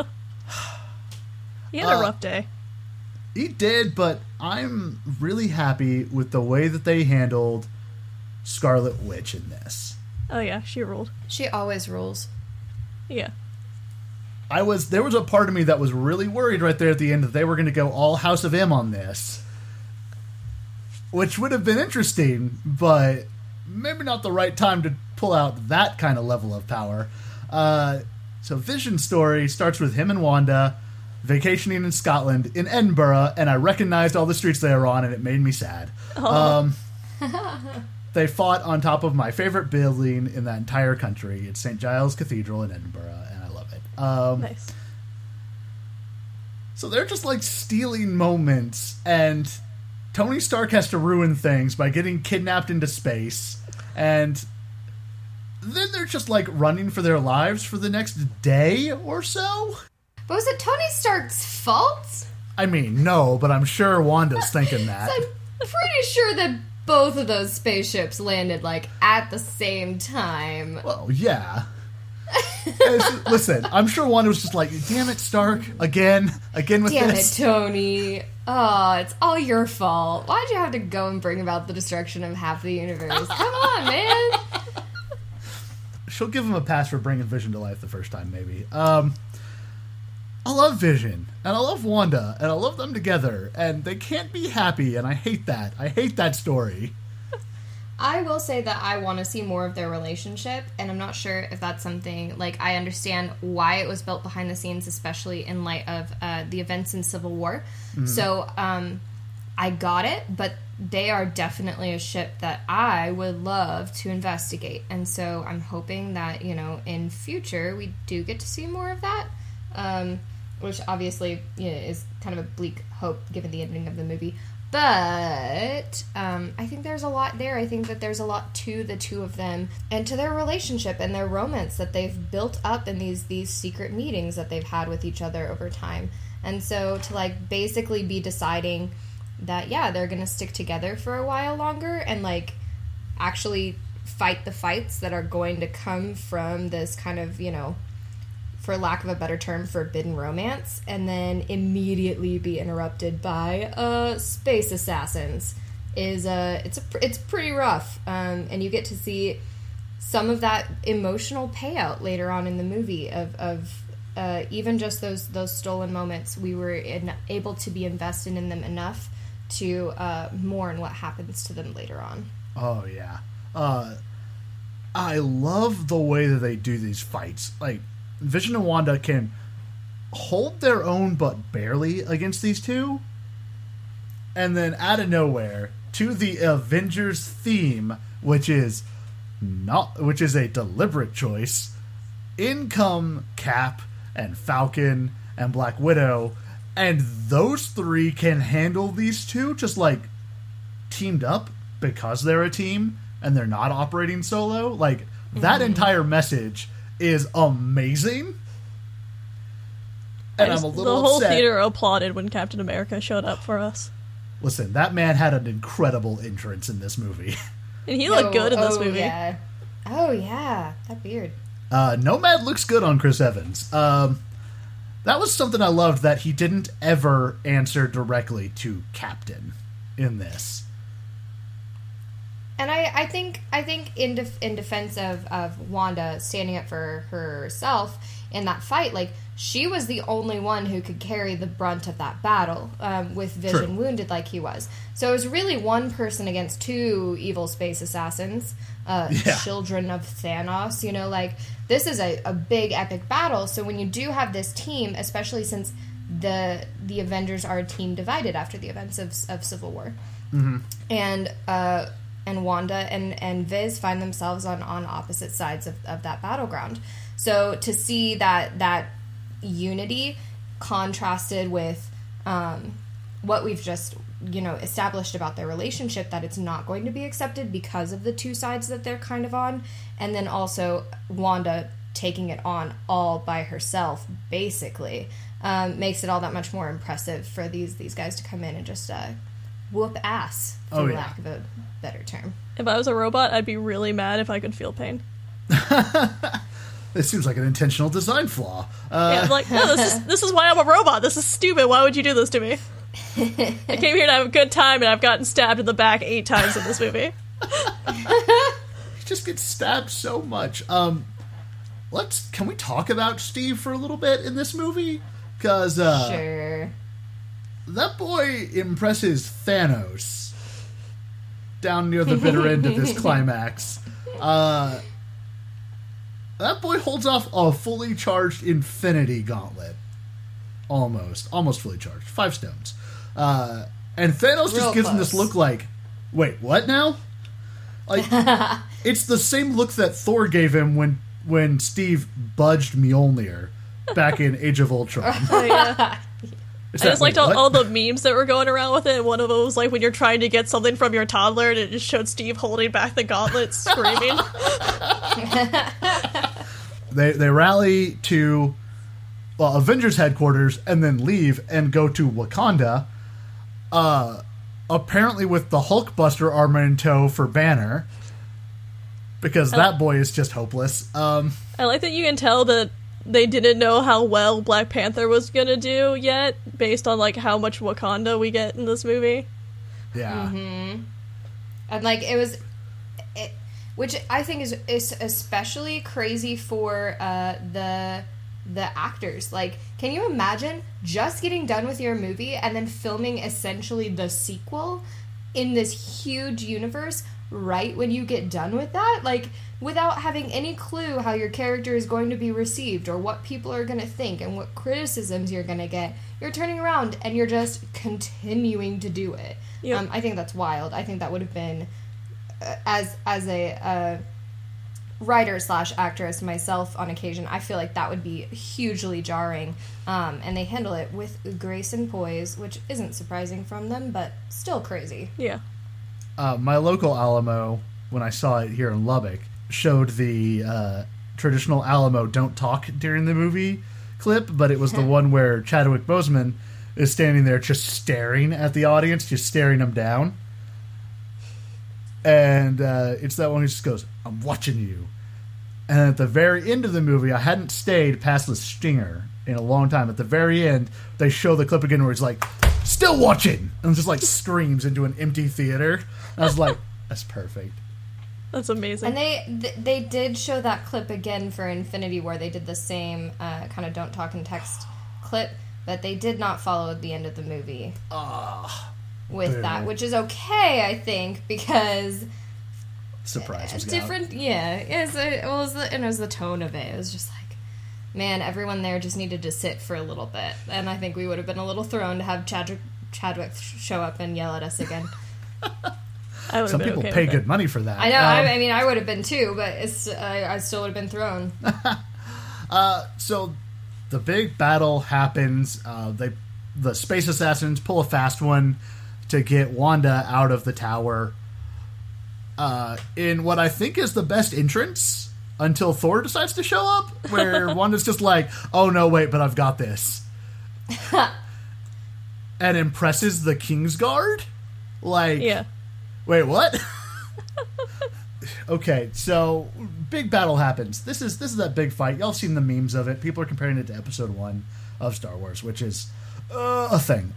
He had a rough day. He did, but I'm really happy with the way that they handled Scarlet Witch in this. Oh yeah, she ruled. She always rules. Yeah. There was a part of me that was really worried right there at the end that they were going to go all House of M on this, which would have been interesting, but maybe not the right time to pull out that kind of level of power. So Vision's story starts with him and Wanda vacationing in Scotland, in Edinburgh, and I recognized all the streets they were on, and it made me sad. They fought on top of my favorite building in that entire country. It's St. Giles Cathedral in Edinburgh, and I love it. Nice. So they're just like stealing moments, and Tony Stark has to ruin things by getting kidnapped into space, and then they're just like running for their lives for the next day or so. But was it Tony Stark's fault? I mean, no, but I'm sure Wanda's thinking that. I'm pretty sure that both of those spaceships landed, like, at the same time. Well, yeah. Listen, I'm sure Wanda was just like, damn it, Stark, again with Damn this. it, Tony. Oh, it's all your fault. Why'd you have to go and bring about the destruction of half the universe? Come on, man. She'll give him a pass for bringing Vision to life the first time, maybe. I love Vision, and I love Wanda, and I love them together, and they can't be happy, and I hate that. I hate that story. I will say that I want to see more of their relationship, and I'm not sure if that's something, like, I understand why it was built behind the scenes, especially in light of the events in Civil War. Mm-hmm. So, I got it, but they are definitely a ship that I would love to investigate, and so I'm hoping that, you know, in future we do get to see more of that, which obviously, you know, is kind of a bleak hope given the ending of the movie. But I think there's a lot there. I think that there's a lot to the two of them and to their relationship and their romance that they've built up in these secret meetings that they've had with each other over time. And so to, like, basically be deciding that, yeah, they're going to stick together for a while longer and, like, actually fight the fights that are going to come from this kind of, you know, for lack of a better term, forbidden romance, and then immediately be interrupted by space assassins it's pretty rough, and you get to see some of that emotional payout later on in the movie of even just those stolen moments. We were able to be invested in them enough to mourn what happens to them later on. Oh yeah, I love the way that they do these fights. Like, Vision and Wanda can hold their own, but barely, against these two. And then, out of nowhere, to the Avengers theme, which is a deliberate choice, in come Cap and Falcon and Black Widow, and those three can handle these two just, like, teamed up because they're a team and they're not operating solo. Like, that entire message is amazing, and I'm a little the whole upset. theater applauded when Captain America showed up for us. Listen, that man had an incredible entrance in this movie, and he looked good in this movie. Yeah. Oh yeah, that beard. Nomad looks good on Chris Evans. That was something I loved, that he didn't ever answer directly to Captain in this. And I think in defense of Wanda standing up for herself in that fight, like, she was the only one who could carry the brunt of that battle, with Vision wounded like he was. So it was really one person against two evil space assassins, children of Thanos. You know, like, this is a big epic battle. So when you do have this team, especially since the Avengers are a team divided after the events of Civil War, and Wanda and Viz find themselves on opposite sides of that battleground. So to see that unity contrasted with what we've just, you know, established about their relationship, that it's not going to be accepted because of the two sides that they're kind of on, and then also Wanda taking it on all by herself, basically, makes it all that much more impressive for these guys to come in and just whoop ass, for lack of a better term. If I was a robot, I'd be really mad if I could feel pain. This seems like an intentional design flaw. Yeah, I'm like, no, this is why I'm a robot. This is stupid. Why would you do this to me? I came here to have a good time, and I've gotten stabbed in the back 8 times in this movie. He just gets stabbed so much. Can we talk about Steve for a little bit in this movie? Because sure. That boy impresses Thanos down near the bitter end of this climax. That boy holds off a fully charged Infinity Gauntlet. Almost fully charged. 5 stones. And Thanos just gives him this look like, wait, what now? Like, it's the same look that Thor gave him when Steve budged Mjolnir back in Age of Ultron. Oh, yeah. I just liked all the memes that were going around with it. One of them was like when you're trying to get something from your toddler, and it just showed Steve holding back the gauntlet, screaming. They rally to Avengers headquarters and then leave and go to Wakanda. Apparently with the Hulkbuster armor in tow for Banner. because that boy is just hopeless. I like that you can tell that they didn't know how well Black Panther was gonna do yet, based on like how much Wakanda we get in this movie. Yeah. Mm-hmm. And like which I think is especially crazy for the actors. Like, can you imagine just getting done with your movie and then filming essentially the sequel in this huge universe right when you get done with that? Like, without having any clue how your character is going to be received or what people are going to think and what criticisms you're going to get. You're turning around and you're just continuing to do it. Yep. I think that's wild. I think that would have been, as a writer/actress myself on occasion, I feel like that would be hugely jarring. And they handle it with grace and poise, which isn't surprising from them, but still crazy. Yeah. My local Alamo, when I saw it here in Lubbock, showed the traditional Alamo don't talk during the movie clip, but it was the one where Chadwick Boseman is standing there just staring at the audience, just staring them down. And it's that one who just goes, "I'm watching you." And at the very end of the movie, I hadn't stayed past the stinger in a long time. At the very end, they show the clip again where he's like, "Still watching!" And just like screams into an empty theater. And I was like, that's perfect. That's amazing. And they did show that clip again for Infinity War. They did the same kind of don't talk in text clip, but they did not follow the end of the movie with that, which is okay, I think, because surprise was different. out. Yeah, it was the tone of it. It was just like, man, everyone there just needed to sit for a little bit, and I think we would have been a little thrown to have Chadwick show up and yell at us again. Some people pay good money for that. I know. I mean, I would have been too, but I still would have been thrown. So the big battle happens. The space assassins pull a fast one to get Wanda out of the tower. In what I think is the best entrance until Thor decides to show up, where Wanda's just like, "Oh no, wait, but I've got this," and impresses the Kingsguard. Like, yeah. Wait, what? Okay, so big battle happens. This is that big fight. Y'all seen the memes of it. People are comparing it to Episode 1 of Star Wars, which is a thing.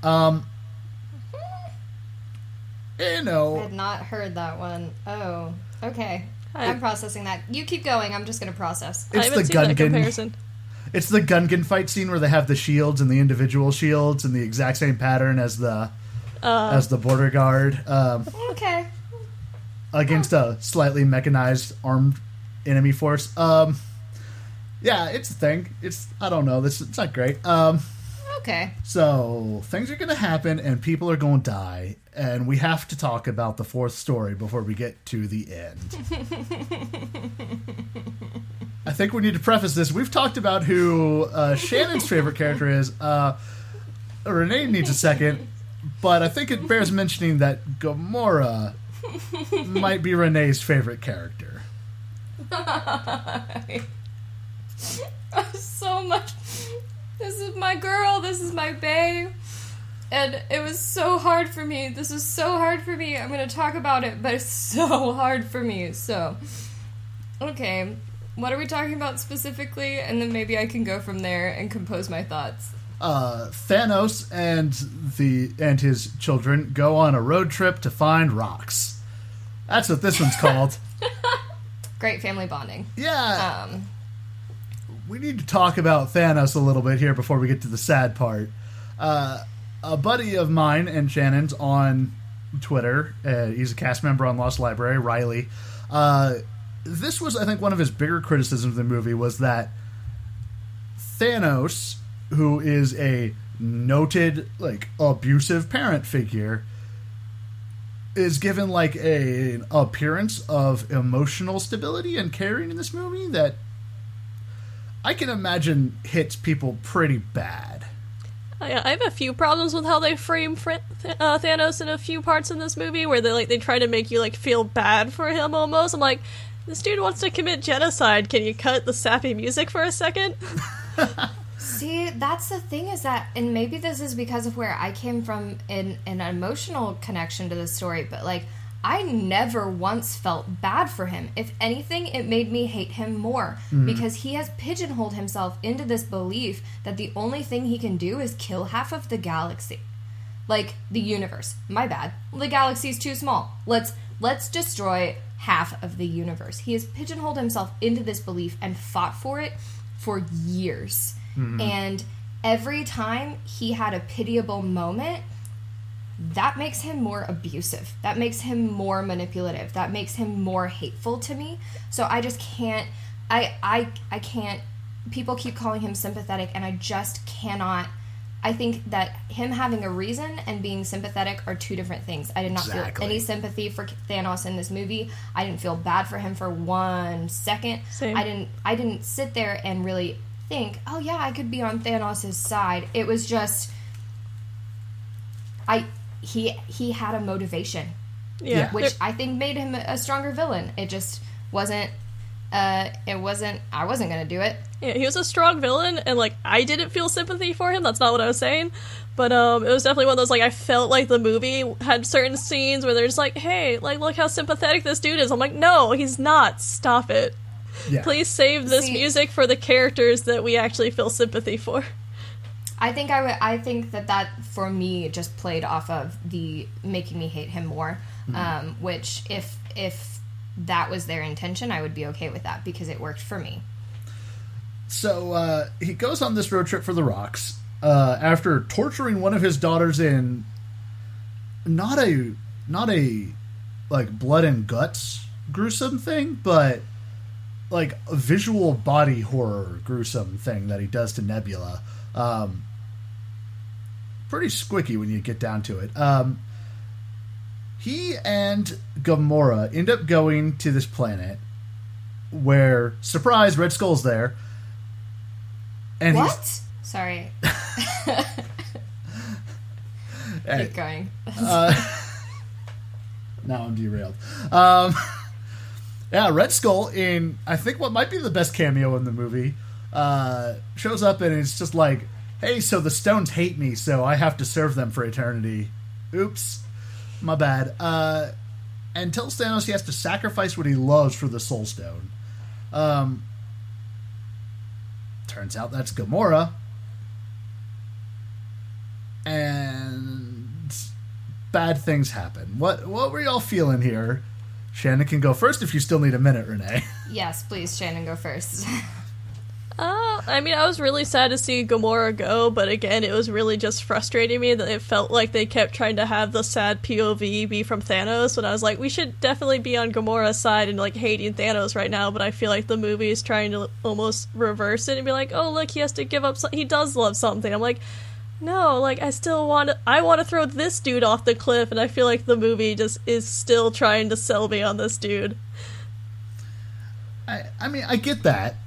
You know, I had not heard that one. Oh, okay. I'm processing that. You keep going. I'm just going to process. It's I haven't the seen that Gungan comparison. It's the Gungan fight scene where they have the shields and the individual shields and the exact same pattern as the border guard. Okay. Against a slightly mechanized armed enemy force. Yeah, it's a thing. I don't know. It's not great. Okay. So things are going to happen and people are going to die, and we have to talk about the fourth story before we get to the end. I think we need to preface this. We've talked about who Shannon's favorite character is. Renee needs a second, but I think it bears mentioning that Gamora might be Renee's favorite character. So much. This is my girl. This is my bae. And it was so hard for me. This is so hard for me. I'm going to talk about it, but it's so hard for me. So, okay. What are we talking about specifically? And then maybe I can go from there and compose my thoughts. Thanos and his children go on a road trip to find rocks. That's what this one's called. Great family bonding. Yeah. We need to talk about Thanos a little bit here before we get to the sad part. A buddy of mine and Shannon's on Twitter, he's a cast member on Lost Library, Riley. This was, I think, one of his bigger criticisms of the movie was that Thanos, who is a noted, like, abusive parent figure, is given, like, an appearance of emotional stability and caring in this movie that I can imagine hits people pretty bad. I have a few problems with how they frame Thanos in a few parts in this movie, where they try to make you like feel bad for him almost. I'm like, this dude wants to commit genocide. Can you cut the sappy music for a second? See, that's the thing is that, and maybe this is because of where I came from in an emotional connection to the story, but like, I never once felt bad for him. If anything, it made me hate him more because he has pigeonholed himself into this belief that the only thing he can do is kill half of the galaxy. Like, the universe. My bad. The galaxy's too small. Let's destroy half of the universe. He has pigeonholed himself into this belief and fought for it for years. And every time he had a pitiable moment, that makes him more abusive. That makes him more manipulative. That makes him more hateful to me. So I just can't, I can't, people keep calling him sympathetic and I just cannot. I think that him having a reason and being sympathetic are two different things. I did not feel any sympathy for Thanos in this movie. I didn't feel bad for him for 1 second. Same. I didn't sit there and really think, oh yeah, I could be on Thanos' side. It was just, he had a motivation, which I think made him a stronger villain. It just wasn't. I wasn't gonna do it. Yeah, he was a strong villain, and like I didn't feel sympathy for him. That's not what I was saying, but it was definitely one of those like I felt like the movie had certain scenes where they're just like, hey, like look how sympathetic this dude is. I'm like, no, he's not. Stop it. Yeah. Please save this music for the characters that we actually feel sympathy for. I think that for me just played off of the making me hate him more, which if that was their intention, I would be okay with that because it worked for me. So he goes on this road trip for the rocks after torturing one of his daughters in not a like blood and guts gruesome thing, but like a visual body horror gruesome thing that he does to Nebula. Pretty squicky when you get down to it. He and Gamora end up going to this planet where, surprise, Red Skull's there. And what? Sorry. Keep going. Now I'm derailed. Yeah, Red Skull in, I think, what might be the best cameo in the movie, shows up and it's just like, hey, so the stones hate me, so I have to serve them for eternity. Oops. My bad. And tells Thanos he has to sacrifice what he loves for the Soul Stone. Turns out that's Gamora. And bad things happen. What were y'all feeling here? Shannon can go first if you still need a minute, Renee. Yes, please, Shannon, go first. I mean, I was really sad to see Gamora go, but again, it was really just frustrating me that it felt like they kept trying to have the sad POV be from Thanos, when I was like, we should definitely be on Gamora's side and, like, hating Thanos right now, but I feel like the movie is trying to almost reverse it and be like, oh, look, he has to give up, he does love something. I'm like, no, like, I want to throw this dude off the cliff, and I feel like the movie just is still trying to sell me on this dude. I mean, I get that.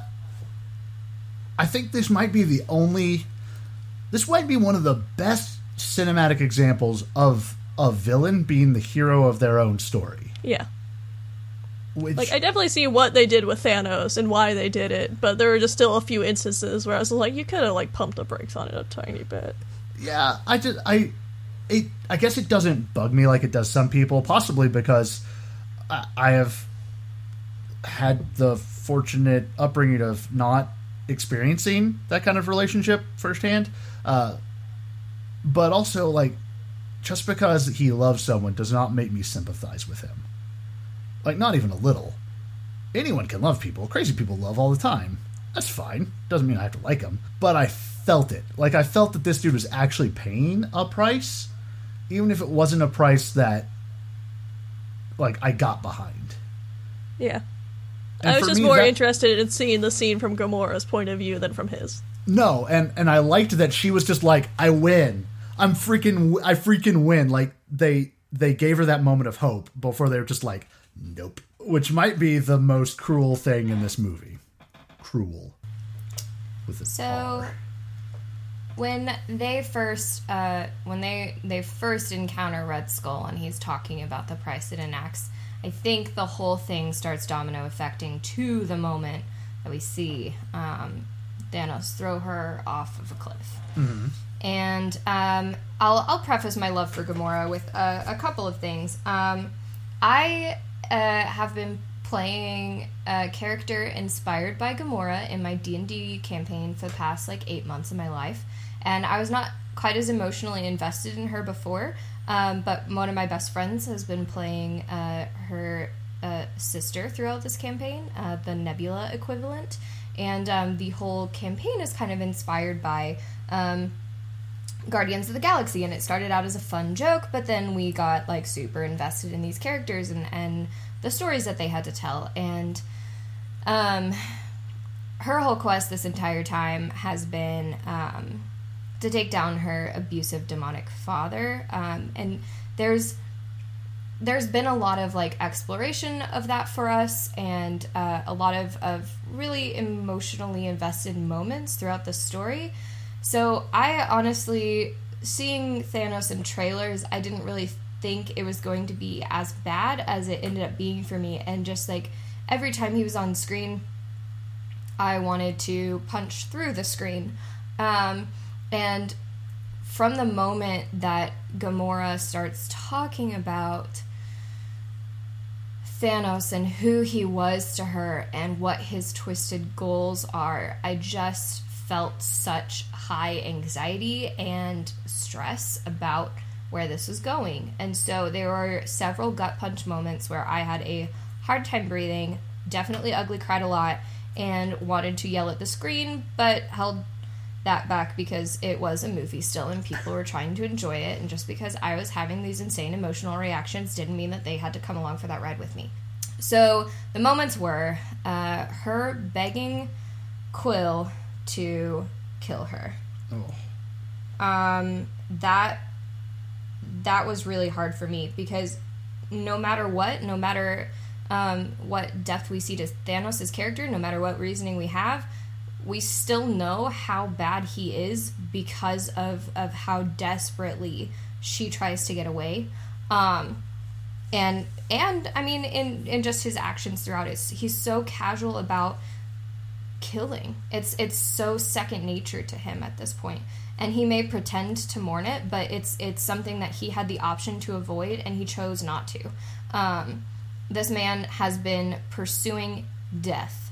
I think this might be one of the best cinematic examples of a villain being the hero of their own story. Yeah. Like, I definitely see what they did with Thanos and why they did it, but there were just still a few instances where I was like, you could have, like, pumped the brakes on it a tiny bit. Yeah, I guess it doesn't bug me like it does some people, possibly because I have had the fortunate upbringing of not experiencing that kind of relationship firsthand, but also, like, just because he loves someone does not make me sympathize with him. Like, not even a little. Anyone can love people. Crazy people love all the time. That's fine. Doesn't mean I have to like them. But I felt it. Like, I felt that this dude was actually paying a price, even if it wasn't a price that, like, I got behind. Yeah. I was just more interested in seeing the scene from Gamora's point of view than from his. No, and I liked that she was just like, I win. I freaking win. Like, they gave her that moment of hope before they were just like, nope. Which might be the most cruel thing in this movie. Cruel. With a R. When they first encounter Red Skull and he's talking about the price it enacts, I think the whole thing starts domino affecting to the moment that we see Thanos throw her off of a cliff. Mm-hmm. And I'll preface my love for Gamora with a couple of things. I have been playing a character inspired by Gamora in my D&D campaign for the past 8 months of my life, and I was not quite as emotionally invested in her before, but one of my best friends has been playing her sister throughout this campaign, the Nebula equivalent, and the whole campaign is kind of inspired by Guardians of the Galaxy, and it started out as a fun joke, but then we got super invested in these characters and the stories that they had to tell, and her whole quest this entire time has been to take down her abusive demonic father, and there's been a lot of exploration of that for us, and a lot of really emotionally invested moments throughout the story. So I honestly, seeing Thanos in trailers, I didn't really think it was going to be as bad as it ended up being for me, and just every time he was on screen, I wanted to punch through the screen. And from the moment that Gamora starts talking about Thanos and who he was to her and what his twisted goals are, I just felt such high anxiety and stress about where this was going. And so there were several gut punch moments where I had a hard time breathing, definitely ugly cried a lot, and wanted to yell at the screen, but held that back because it was a movie still and people were trying to enjoy it, and just because I was having these insane emotional reactions didn't mean that they had to come along for that ride with me. So the moments were her begging Quill to kill her. That was really hard for me, because no matter what depth we see to Thanos' character, no matter what reasoning we have, we still know how bad he is because of how desperately she tries to get away. And I mean, in just his actions throughout it, he's so casual about killing. It's so second nature to him at this point. And he may pretend to mourn it, but it's something that he had the option to avoid, and he chose not to. This man has been pursuing death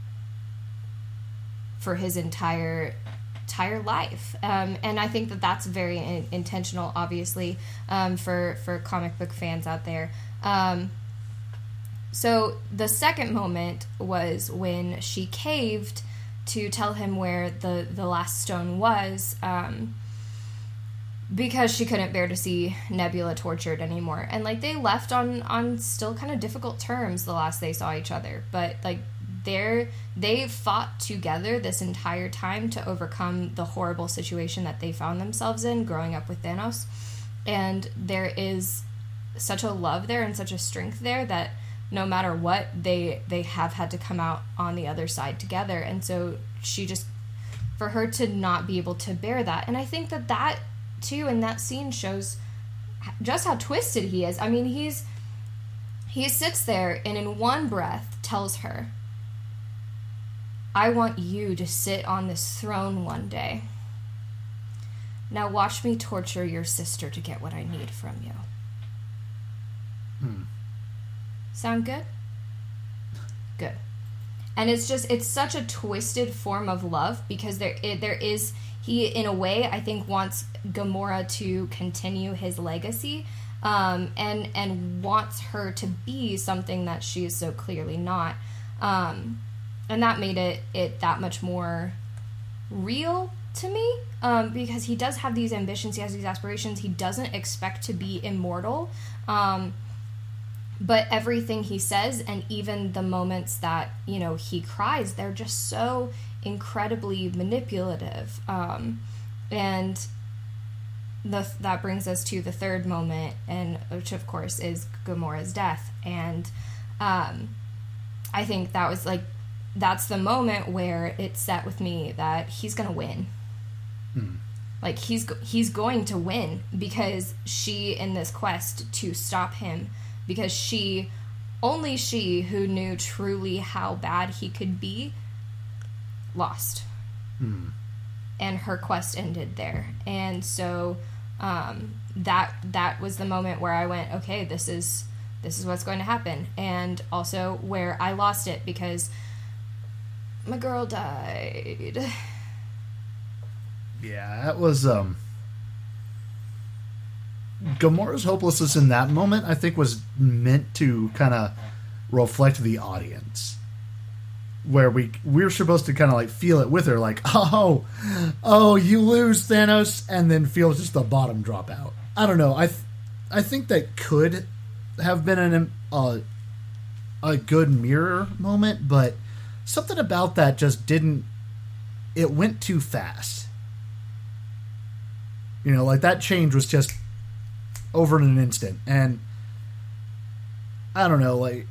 for his entire life, and I think that that's very intentional, obviously, for comic book fans out there. So the second moment was when she caved to tell him where the last stone was, because she couldn't bear to see Nebula tortured anymore. And they left on still kind of difficult terms the last they saw each other, but they fought together this entire time to overcome the horrible situation that they found themselves in growing up with Thanos. And there is such a love there and such a strength there that no matter what, they have had to come out on the other side together. And so she just, for her to not be able to bear that, and I think that too in that scene shows just how twisted he is. I mean, he sits there and in one breath tells her, I want you to sit on this throne one day. Now watch me torture your sister to get what I need from you. Sound good? Good. And it's such a twisted form of love, because he, in a way, I think, wants Gamora to continue his legacy, and wants her to be something that she is so clearly not. And that made it that much more real to me, because he does have these ambitions, he has these aspirations, he doesn't expect to be immortal, but everything he says, and even the moments that, he cries, they're just so incredibly manipulative. And that brings us to the third moment, and which of course is Gamora's death. And I think that was that's the moment where it set with me that he's gonna win. He's going to win, because she, in this quest to stop him, because only she who knew truly how bad he could be, lost. And her quest ended there. And so that was the moment where I went, okay, this is this is what's going to happen. And also where I lost it because my girl died. Yeah, that was Gamora's hopelessness in that moment, I think, was meant to kind of reflect the audience, where we're supposed to kind of like feel it with her, like, oh, you lose, Thanos, and then feel just the bottom drop out. I don't know. I think that could have been a good mirror moment, but something about that just didn't. It went too fast. You know, like that change was just over in an instant, and I don't know, like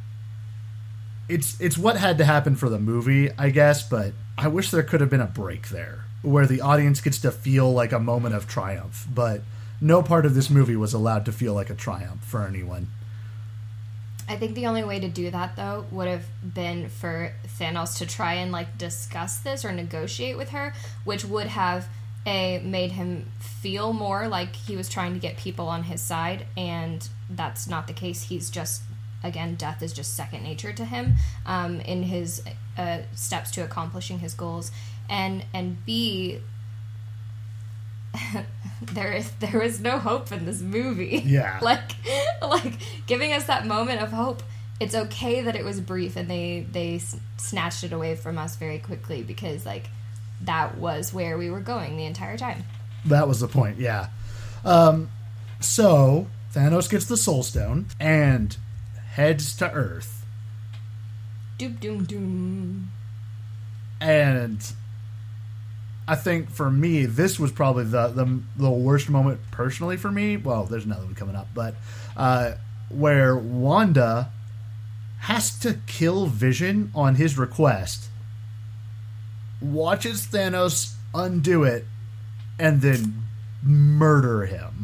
it's what had to happen for the movie, I guess, but I wish there could have been a break there where the audience gets to feel like a moment of triumph, but no part of this movie was allowed to feel like a triumph for anyone. I think the only way to do that, though, would have been for Thanos to try and like discuss this or negotiate with her, which would have made him feel more like he was trying to get people on his side, and that's not the case. He's just, again, death is just second nature to him in his steps to accomplishing his goals. And B, there is no hope in this movie. Yeah. like giving us that moment of hope. It's okay that it was brief and they snatched it away from us very quickly, because like that was where we were going the entire time. That was the point, yeah. So Thanos gets the Soul Stone and heads to Earth. Doom doom doom. And I think for me, this was probably the worst moment personally for me. Well, there's another one coming up, but where Wanda has to kill Vision on his request, watches Thanos undo it, and then murder him.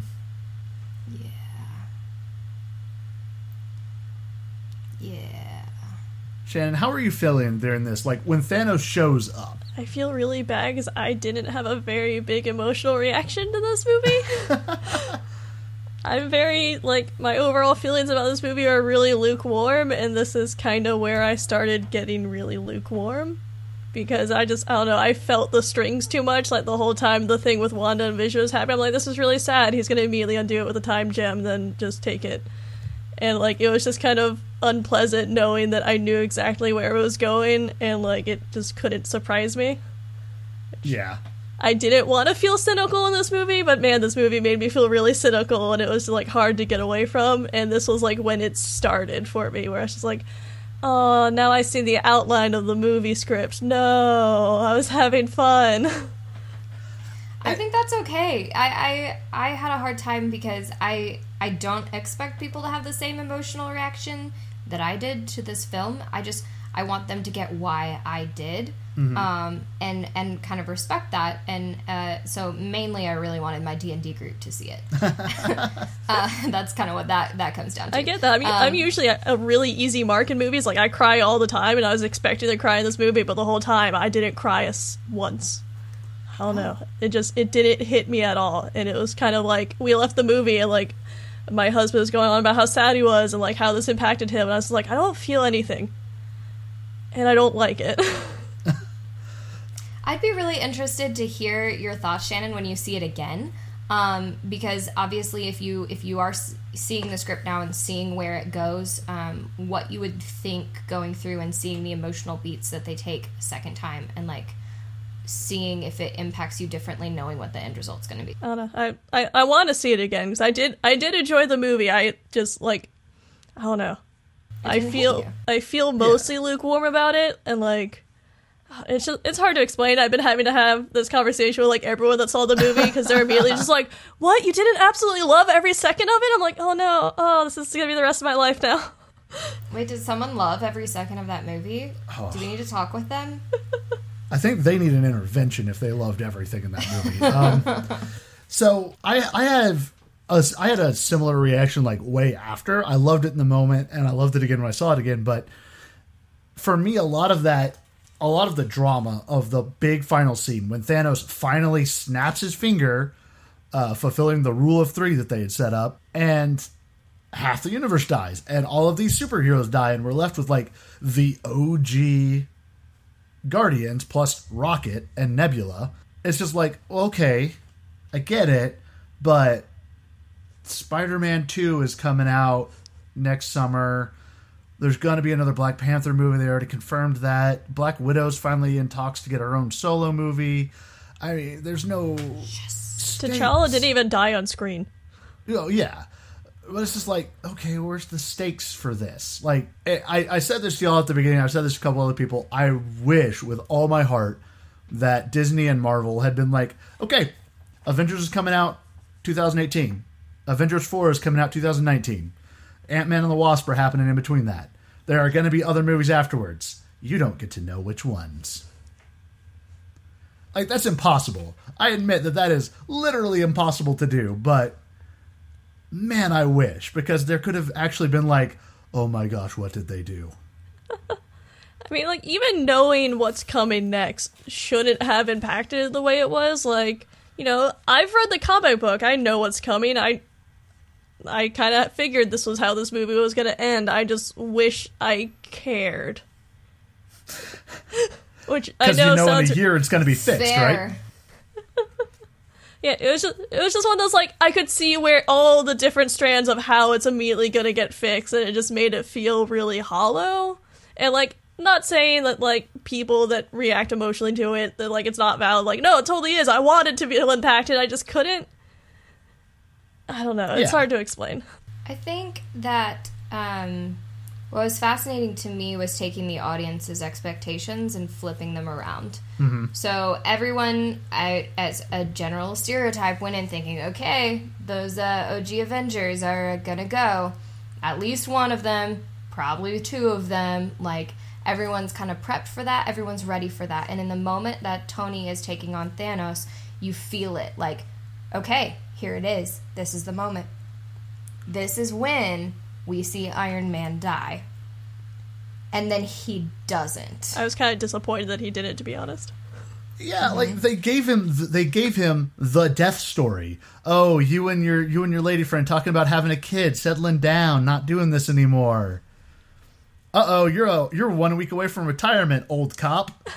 Yeah. Shannon, how are you feeling during this? Like, when Thanos shows up? I feel really bad because I didn't have a very big emotional reaction to this movie. I'm very, like, my overall feelings about this movie are really lukewarm, and this is kind of where I started getting really lukewarm. Because I don't know, I felt the strings too much, like, the whole time the thing with Wanda and Vision was happening. I'm like, this is really sad. He's going to immediately undo it with a time gem, then just take it. And, like, it was just kind of unpleasant knowing that I knew exactly where it was going, and, like, it just couldn't surprise me. Yeah. I didn't want to feel cynical in this movie, but man, this movie made me feel really cynical, and it was, like, hard to get away from, and this was, like, when it started for me, where I was just like, oh, now I see the outline of the movie script. No, I was having fun. I think that's okay. I had a hard time because I don't expect people to have the same emotional reaction that I did to this film. I want them to get why I did, and kind of respect that. And so mainly, I really wanted my D&D group to see it. That's kind of what that comes down to. I get that. I mean, I'm usually a really easy mark in movies. Like, I cry all the time, and I was expecting to cry in this movie, but the whole time I didn't cry once. I don't know. It didn't hit me at all, and it was kind of like we left the movie and like my husband was going on about how sad he was and like how this impacted him, and I was like, I don't feel anything. And I don't like it. I'd be really interested to hear your thoughts, Shannon, when you see it again, because obviously, if you are seeing the script now and seeing where it goes, what you would think going through and seeing the emotional beats that they take a second time, and like seeing if it impacts you differently, knowing what the end result's going to be. I don't know. I want to see it again because I did enjoy the movie. I just like, I don't know. I feel mostly lukewarm about it, and like it's hard to explain. I've been having to have this conversation with like everyone that saw the movie because they're immediately just like, "What? You didn't absolutely love every second of it?" I'm like, "Oh no! Oh, this is gonna be the rest of my life now." Wait, did someone love every second of that movie? Oh. Do we need to talk with them? I think they need an intervention if they loved everything in that movie. So I had a similar reaction like way after. I loved it in the moment, and I loved it again when I saw it again. But for me, a lot of the drama of the big final scene when Thanos finally snaps his finger, fulfilling the rule of three that they had set up, and half the universe dies, and all of these superheroes die, and we're left with, like, the OG Guardians plus Rocket and Nebula. It's just like, okay, I get it, but Spider-Man 2 is coming out next summer. There's going to be another Black Panther movie. They already confirmed that. Black Widow's finally in talks to get her own solo movie. I mean, there's no... Yes. T'Challa didn't even die on screen. Yeah. But it's just like, okay, where's the stakes for this? Like, I said this to y'all at the beginning. I've said this to a couple other people. I wish with all my heart that Disney and Marvel had been like, okay, Avengers is coming out 2018. Avengers 4 is coming out 2019. Ant-Man and the Wasp are happening in between that. There are going to be other movies afterwards. You don't get to know which ones. Like, that's impossible. I admit that is literally impossible to do, but... man, I wish, because there could have actually been like, oh my gosh, what did they do? I mean, like, even knowing what's coming next shouldn't have impacted the way it was. Like, you know, I've read the comic book. I know what's coming. I kind of figured this was how this movie was going to end. I just wish I cared. Which I know, you know in a year it's going to be fixed, fair. Right? Yeah, it was just one of those, like, I could see where all the different strands of how it's immediately gonna get fixed, and it just made it feel really hollow. And, like, not saying that, like, people that react emotionally to it, that, like, it's not valid. Like, no, it totally is. I wanted to feel impacted. I just couldn't. I don't know. It's hard to explain. I think that what was fascinating to me was taking the audience's expectations and flipping them around. Mm-hmm. So everyone, as a general stereotype, went in thinking, okay, those OG Avengers are gonna go. At least one of them, probably two of them. Like, everyone's kind of prepped for that. Everyone's ready for that. And in the moment that Tony is taking on Thanos, you feel it. Like, okay, here it is. This is the moment. This is when we see Iron Man die. And then he doesn't. I was kind of disappointed that he didn't, to be honest. Yeah, like they gave him the death story. Oh, you and your lady friend talking about having a kid, settling down, not doing this anymore. Uh-oh, you're 1 week away from retirement, old cop.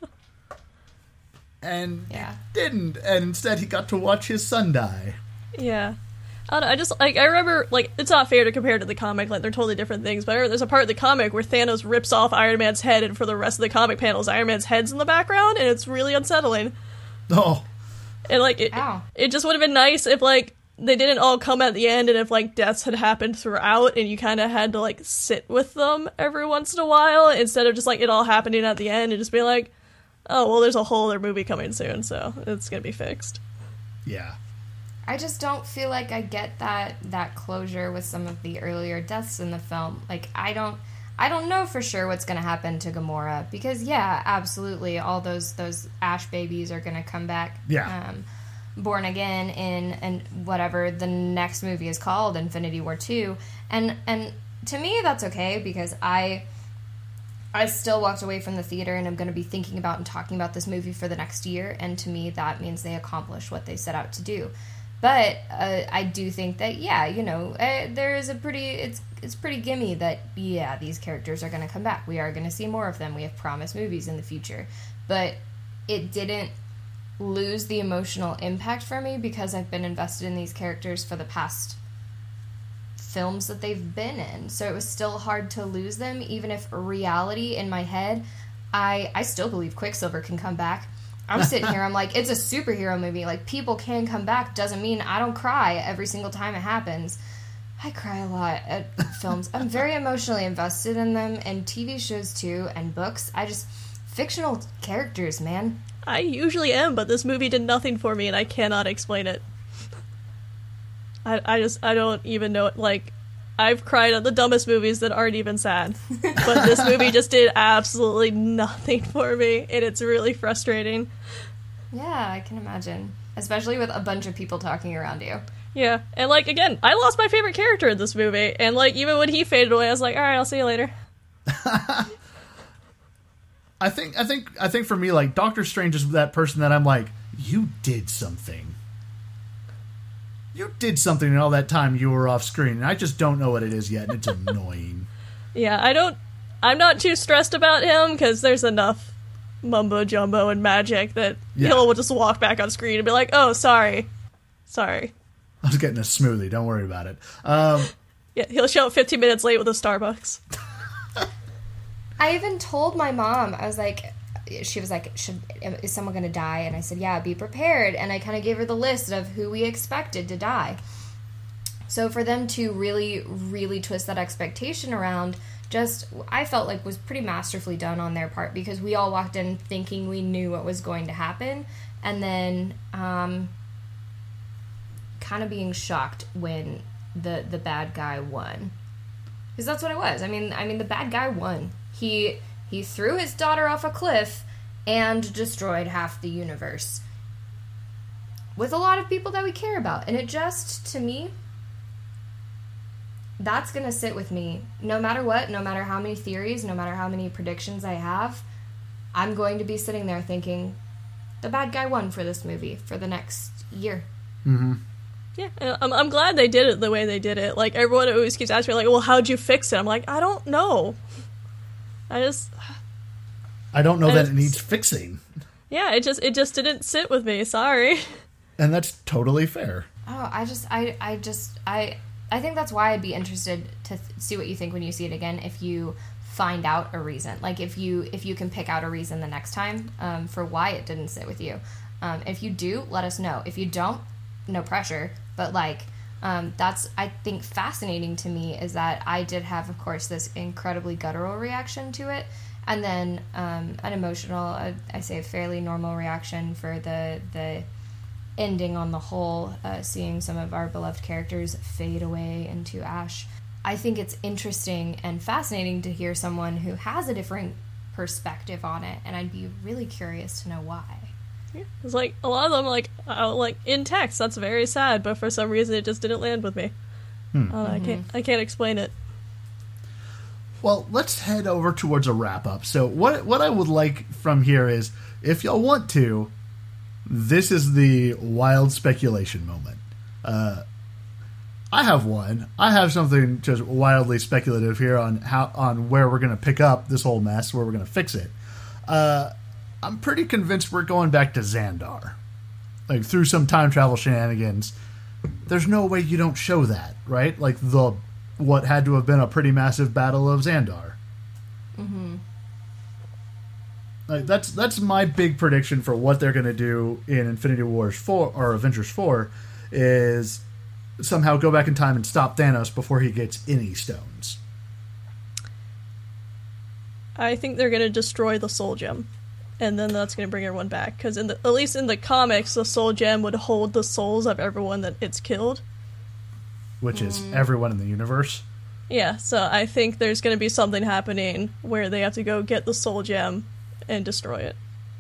And didn't, and instead he got to watch his son die. Yeah. I don't know, I just, like, I remember, like, it's not fair to compare to the comic, like, they're totally different things, but I remember there's a part of the comic where Thanos rips off Iron Man's head, and for the rest of the comic panels, Iron Man's head's in the background, and it's really unsettling. Oh. And, like, it just would have been nice if, like, they didn't all come at the end, and if, like, deaths had happened throughout, and you kind of had to, like, sit with them every once in a while, instead of just, like, it all happening at the end, and just be like, oh, well, there's a whole other movie coming soon, so it's gonna be fixed. Yeah. I just don't feel like I get that closure with some of the earlier deaths in the film. Like, I don't know for sure what's going to happen to Gamora, because absolutely all those Ash babies are going to come back. Yeah. Born again in whatever the next movie is called, Infinity War 2. And to me that's okay, because I still walked away from the theater and I'm going to be thinking about and talking about this movie for the next year, and to me that means they accomplished what they set out to do. But I do think that, there is it's pretty gimme that, these characters are going to come back. We are going to see more of them. We have promised movies in the future. But it didn't lose the emotional impact for me, because I've been invested in these characters for the past films that they've been in. So it was still hard to lose them, even if reality in my head, I still believe Quicksilver can come back. I'm sitting here, I'm like, it's a superhero movie. Like, people can come back. Doesn't mean I don't cry every single time it happens. I cry a lot at films. I'm very emotionally invested in them, and TV shows too, and books. Fictional characters, man. I usually am, but this movie did nothing for me, and I cannot explain it. I don't even know it. Like, I've cried at the dumbest movies that aren't even sad. But this movie just did absolutely nothing for me, and it's really frustrating. Yeah, I can imagine. Especially with a bunch of people talking around you. Yeah, and, like, again, I lost my favorite character in this movie, and, like, even when he faded away, I was like, alright, I'll see you later. I think for me, like, Doctor Strange is that person that I'm like, you did something. You did something in all that time you were off screen, and I just don't know what it is yet, and it's annoying. Yeah, I'm not too stressed about him, because there's enough mumbo-jumbo and magic that he'll just walk back on screen and be like, oh, sorry. I was getting a smoothie, don't worry about it. Yeah, he'll show up 15 minutes late with a Starbucks. I even told my mom, I was like, she was like, is someone going to die? And I said, yeah, be prepared. And I kind of gave her the list of who we expected to die. So for them to really, really twist that expectation around, I felt like was pretty masterfully done on their part, because we all walked in thinking we knew what was going to happen, and then kind of being shocked when the bad guy won. Because that's what it was. I mean, the bad guy won. He threw his daughter off a cliff and destroyed half the universe with a lot of people that we care about. And it just, to me, that's going to sit with me. No matter what, no matter how many theories, no matter how many predictions I have, I'm going to be sitting there thinking, the bad guy won for this movie for the next year. Mm-hmm. Yeah, I'm glad they did it the way they did it. Like, everyone always keeps asking me, like, well, how'd you fix it? I'm like, I don't know. I don't know that it needs fixing. Yeah, it just didn't sit with me. Sorry. And that's totally fair. Oh, I think that's why I'd be interested to see what you think when you see it again. If you find out a reason, like if you can pick out a reason the next time for why it didn't sit with you. If you do, let us know. If you don't, no pressure. But that's, I think, fascinating to me is that I did have, of course, this incredibly guttural reaction to it, and then an emotional, I say a fairly normal reaction for the ending on the whole, seeing some of our beloved characters fade away into ash. I think it's interesting and fascinating to hear someone who has a different perspective on it, and I'd be really curious to know why. Yeah. It's like a lot of them, like in text, that's very sad, but for some reason it just didn't land with me. I can't explain it. Well, let's head over towards a wrap up. So what I would like from here is, if y'all want to, this is the wild speculation moment. I have one. I have something just wildly speculative here on where we're going to pick up this whole mess, where we're going to fix it. I'm pretty convinced we're going back to Xandar. Like, through some time travel shenanigans. There's no way you don't show that, right? Like, what had to have been a pretty massive battle of Xandar. Mm-hmm. Like, that's my big prediction for what they're going to do in Infinity Wars 4, or Avengers 4, is somehow go back in time and stop Thanos before he gets any stones. I think they're going to destroy the Soul Gem. And then that's going to bring everyone back. Because at least in the comics, the Soul Gem would hold the souls of everyone that it's killed. Which is everyone in the universe. Yeah, so I think there's going to be something happening where they have to go get the Soul Gem and destroy it.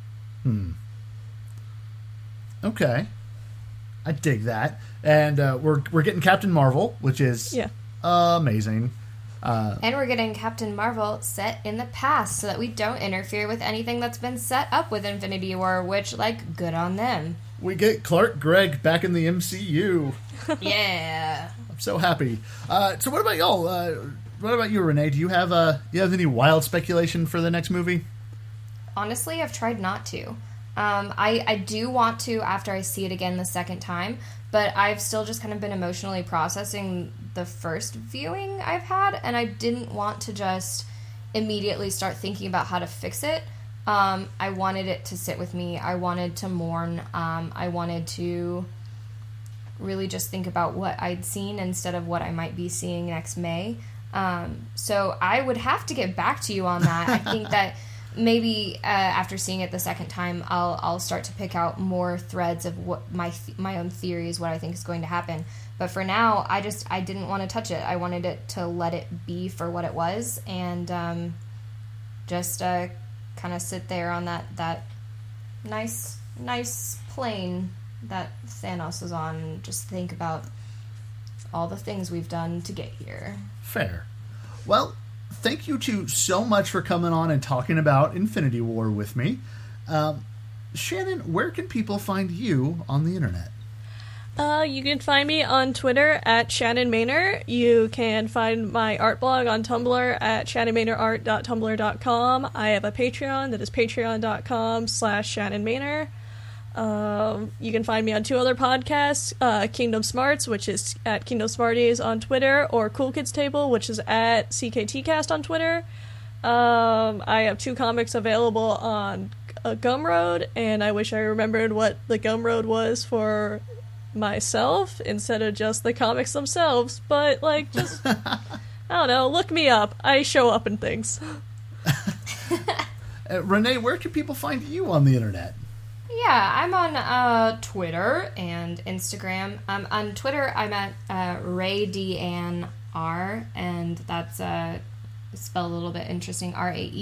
Okay. I dig that. And we're getting Captain Marvel, which is amazing. And we're getting Captain Marvel set in the past so that we don't interfere with anything that's been set up with Infinity War, which, good on them. We get Clark Gregg back in the MCU. Yeah. I'm so happy. So what about y'all? What about you, Renee? Do you have any wild speculation for the next movie? Honestly, I've tried not to. I do want to after I see it again the second time, but I've still just kind of been emotionally processing the first viewing I've had, and I didn't want to just immediately start thinking about how to fix it. I wanted it to sit with me. I wanted to mourn. I wanted to really just think about what I'd seen instead of what I might be seeing next May. So I would have to get back to you on that. I think that maybe after seeing it the second time, I'll start to pick out more threads of what my own theories, what I think is going to happen. But for now, I didn't want to touch it. I wanted it to let it be for what it was, and just kind of sit there on that nice plane that Thanos is on, and just think about all the things we've done to get here. Fair. Well, thank you two so much for coming on and talking about Infinity War with me. Shannon, where can people find you on the internet? You can find me on Twitter at Shannon Maynor. You can find my art blog on Tumblr at shannonmaynorart.tumblr.com. I have a Patreon that is patreon.com/Shannon Maynor. You can find me on 2 other podcasts, Kingdom Smarts, which is at Kingdom Smarties on Twitter, or Cool Kids Table, which is at CKTcast on Twitter. I have 2 comics available on Gumroad, and I wish I remembered what the Gumroad was for myself instead of just the comics themselves, but like, just I don't know, look me up. I show up in things. Renee, where can people find you on the internet? Yeah, I'm on Twitter and Instagram. On Twitter, I'm at RaeDeanR, and that's spelled a little bit interesting,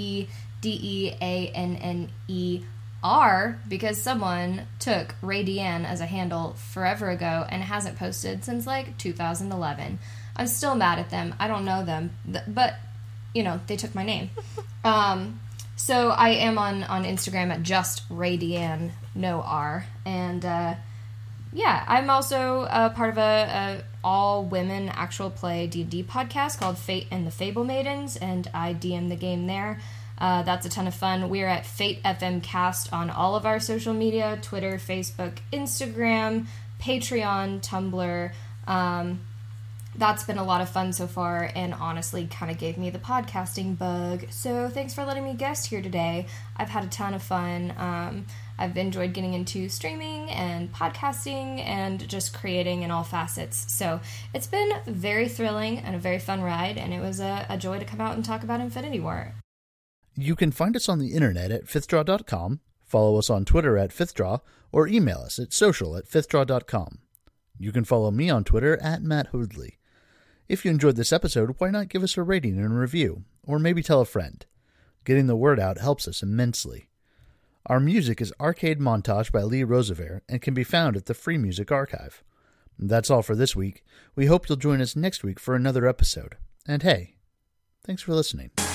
RaeDeanner, because someone took Rae Deanne as a handle forever ago and hasn't posted since like 2011. I'm still mad at them. I don't know them, but you know, they took my name. So I am on Instagram at just Rae Deanne, no R, and yeah, I'm also part of a all-women actual play D&D podcast called Fate and the Fable Maidens, and I DM the game there. That's a ton of fun. We're at Fate FM Cast on all of our social media, Twitter, Facebook, Instagram, Patreon, Tumblr. That's been a lot of fun so far, and honestly kind of gave me the podcasting bug. So thanks for letting me guest here today. I've had a ton of fun. I've enjoyed getting into streaming and podcasting and just creating in all facets. So it's been very thrilling and a very fun ride, and it was a joy to come out and talk about Infinity War. You can find us on the internet at fifthdraw.com, follow us on Twitter at fifthdraw, or email us at social@fifthdraw.com. You can follow me on Twitter at Matt Hoodley. If you enjoyed this episode, why not give us a rating and a review, or maybe tell a friend? Getting the word out helps us immensely. Our music is Arcade Montage by Lee Roosevelt and can be found at the Free Music Archive. That's all for this week. We hope you'll join us next week for another episode. And hey, thanks for listening.